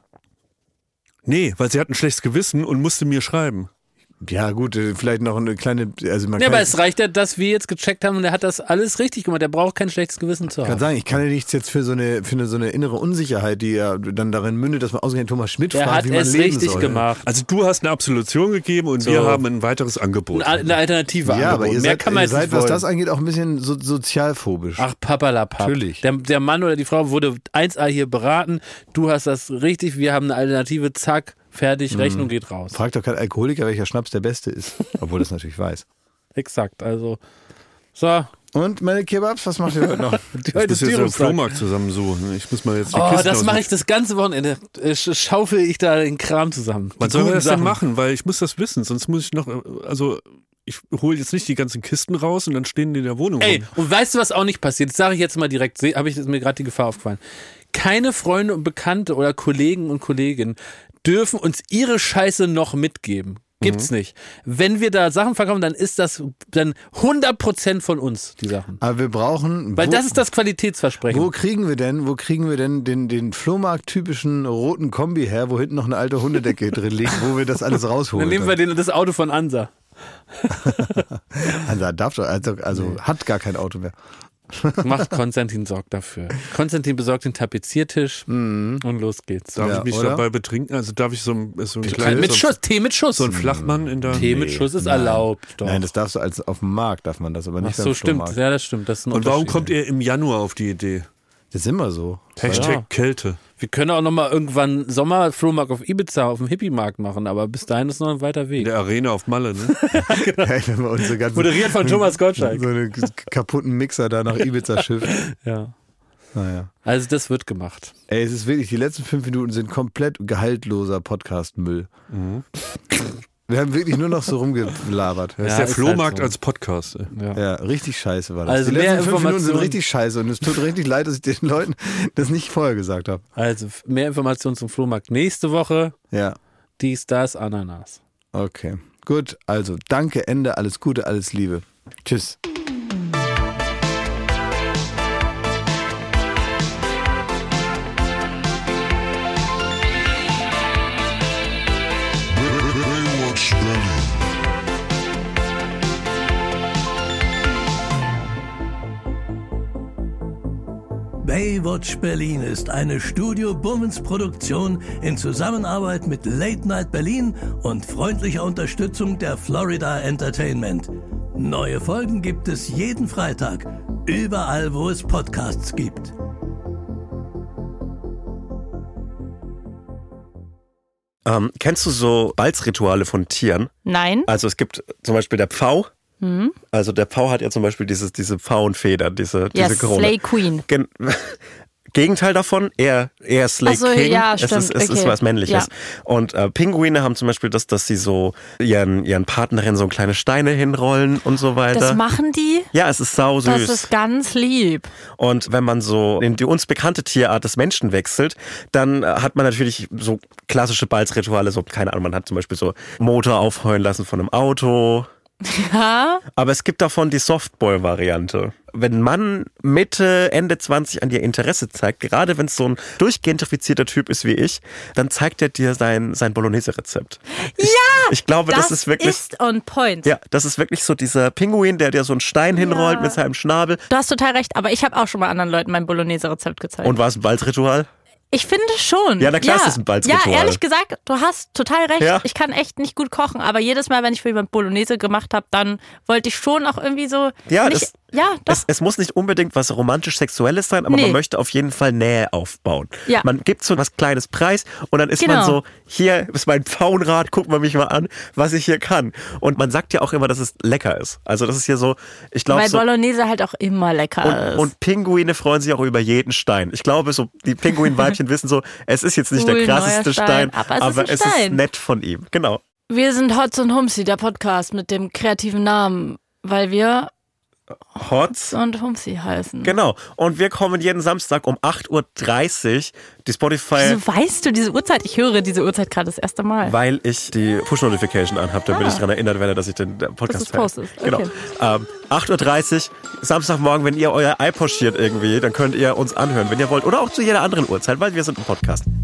Nee, weil sie hat ein schlechtes Gewissen und musste mir schreiben. Ja, gut, äh, vielleicht noch eine kleine. Also man Ja, kann, aber es reicht ja, dass wir jetzt gecheckt haben und er hat das alles richtig gemacht. Der braucht kein schlechtes Gewissen zu kann haben. sagen, ich kann ja nichts jetzt für so eine, für eine, so eine innere Unsicherheit, die ja dann darin mündet, dass man ausgerechnet Thomas Schmidt Er fragt, hat wie man es leben richtig soll. gemacht. Also du hast eine Absolution gegeben und So. wir haben ein weiteres Angebot. Eine Alternative Ja, angeboten. aber ihr Mehr seid, kann man ihr jetzt seid nicht was wollen. das angeht, auch ein bisschen so, sozialphobisch. Ach, papalapap. Natürlich. Der, der Mann oder die Frau wurde eins A hier beraten. Du hast das richtig. Wir haben eine Alternative. Zack, fertig. Rechnung geht raus. Fragt doch kein Alkoholiker, welcher Schnaps der beste ist. Obwohl das natürlich weiß. Exakt. Also, so. Und meine Kebabs, was macht ihr heute noch? Ich muss jetzt im Flohmarkt zusammensuchen. Ich muss mal jetzt die Oh, Kisten das aus- mache ich das ganze Wochenende. Äh, sch- Schaufel ich da den Kram zusammen. Was Die soll man guten das denn Sachen. machen? Weil ich muss das wissen, sonst muss ich noch, also ich hole jetzt nicht die ganzen Kisten raus und dann stehen die in der Wohnung Ey, rum. und weißt du, was auch nicht passiert? Das sage ich jetzt mal direkt, habe ich ist mir gerade die Gefahr aufgefallen. Keine Freunde und Bekannte oder Kollegen und Kolleginnen dürfen uns ihre Scheiße noch mitgeben. Gibt's nicht. Wenn wir da Sachen verkaufen, dann ist das dann hundert Prozent von uns, die Sachen. Aber wir brauchen. Weil wo, das ist das Qualitätsversprechen. Wo kriegen wir denn, wo kriegen wir denn den, den Flohmarkt-typischen roten Kombi her, wo hinten noch eine alte Hundedecke drin liegt, wo wir das alles Dann rausholen? nehmen wir den, das Auto von Ansa. Also, darf doch, also, also hat gar kein Auto mehr. Macht Konstantin, sorgt dafür. Konstantin besorgt den Tapeziertisch und los geht's. Darf Ja, ich mich oder? dabei betrinken? Also darf ich so ein, so ein Mit kleines, so, Schuss, Tee mit Schuss. so ein Flachmann in der... Tee mit Schuss ist erlaubt. Doch. Nein, das darfst du als auf dem Markt, darf man das, aber Ach nicht so, beim stimmt. Flohmarkt. Ja, das stimmt. Das ist ein Und warum Unterschied. kommt ihr im Januar auf die Idee? Das ist immer so. Hashtag Ja. Kälte. Wir können auch nochmal irgendwann Sommerflohmarkt auf Ibiza auf dem Hippie-Markt machen, aber bis dahin ist noch ein weiter In Weg. der Arena auf Malle, ne? Hey, wenn wir unsere ganzen, Moderiert von Thomas Gottschalk. so einen kaputten Mixer da nach Ibiza schiffen. Ja. Naja. Also das wird gemacht. Ey, es ist wirklich, die letzten fünf Minuten sind komplett gehaltloser Podcast-Müll. Mhm. Wir haben wirklich nur noch so rumgelabert. Das ist Ja, der ist Flohmarkt halt so. als Podcast. Ey. Ja. Ja, richtig scheiße war das. Also die mehr letzten fünf Minuten sind Informationen- richtig scheiße und es tut richtig leid, dass ich den Leuten das nicht vorher gesagt habe. Also mehr Informationen zum Flohmarkt nächste Woche. Ja, Dies, das, Ananas. okay. Gut, also danke, Ende, alles Gute, alles Liebe. Tschüss. Baywatch Berlin. Baywatch Berlin ist eine Studio Bummens Produktion in Zusammenarbeit mit Late Night Berlin und freundlicher Unterstützung der Florida Entertainment. Neue Folgen gibt es jeden Freitag, überall wo es Podcasts gibt. Ähm, kennst du so Balzrituale von Tieren? Nein. Also es gibt zum Beispiel der Pfau. Also der Pfau hat ja zum Beispiel dieses, diese Pfauenfedern, diese, Ja, diese Krone. Slay Queen. Gen Gegenteil davon, eher, eher Slay Ach so, King. ja, es stimmt, ist, es ist okay. was Männliches. Ja. Und äh, Pinguine haben zum Beispiel das, dass sie so ihren, ihren Partnerinnen so kleine Steine hinrollen und so weiter. Das machen die? Ja, es ist sau süß. Das ist ganz lieb. Und wenn man so in die uns bekannte Tierart des Menschen wechselt, dann äh, hat man natürlich so klassische Balzrituale, so, keine Ahnung, man hat zum Beispiel so Motor aufheulen lassen von einem Auto. Ja. Aber es gibt davon die Softball-Variante. Wenn ein Mann Mitte, Ende zwanzig an dir Interesse zeigt, gerade wenn es so ein durchgentrifizierter Typ ist wie ich, dann zeigt er dir sein, sein Bolognese-Rezept. Ich, Ja, ich glaube, das, das ist wirklich... ist on point. Ja, das ist wirklich so dieser Pinguin, der dir so einen Stein hinrollt mit seinem Schnabel. Du hast total recht, aber ich habe auch schon mal anderen Leuten mein Bolognese-Rezept gezeigt. Und war es ein Balzritual? Ich finde schon. Ja, na klar, ist das ein Balzritual. Ja, ehrlich gesagt, du hast total recht. Ja. Ich kann echt nicht gut kochen, aber jedes Mal, wenn ich für jemanden Bolognese gemacht habe, dann wollte ich schon auch irgendwie so Ja, nicht, es, ja, doch. es, es muss nicht unbedingt was romantisch-sexuelles sein, aber Nee. man möchte auf jeden Fall Nähe aufbauen. Ja. Man gibt so was Kleines Preis und dann ist man Genau. so, hier ist mein Pfauenrad, guck mal mich mal an, was ich hier kann. Und man sagt ja auch immer, dass es lecker ist. Also das ist hier so, ich glaube Weil so... Bolognese halt auch immer lecker Und, ist. und Pinguine freuen sich auch über jeden Stein. Ich glaube, so die Pinguinweibchen wissen so, es ist jetzt nicht Cool, der krasseste neuer Stein, Stein, aber es ist aber ein es ist Stein. nett von ihm. Genau. Wir sind Hotz und Humsi, der Podcast mit dem kreativen Namen, weil wir Hotz. und Humsi heißen. Genau. Und wir kommen jeden Samstag um acht Uhr dreißig. Die Spotify... Wieso weißt du diese Uhrzeit? Ich höre diese Uhrzeit gerade das erste Mal. Weil ich die Push-Notification anhabe, damit Ah. ich daran erinnert werde, dass ich den Dass Podcast du's postest. Genau. Okay. Ähm, acht Uhr dreißig, Samstagmorgen, wenn ihr euer Ei pochiert irgendwie, dann könnt ihr uns anhören, wenn ihr wollt. Oder auch zu jeder anderen Uhrzeit, weil wir sind ein Podcast.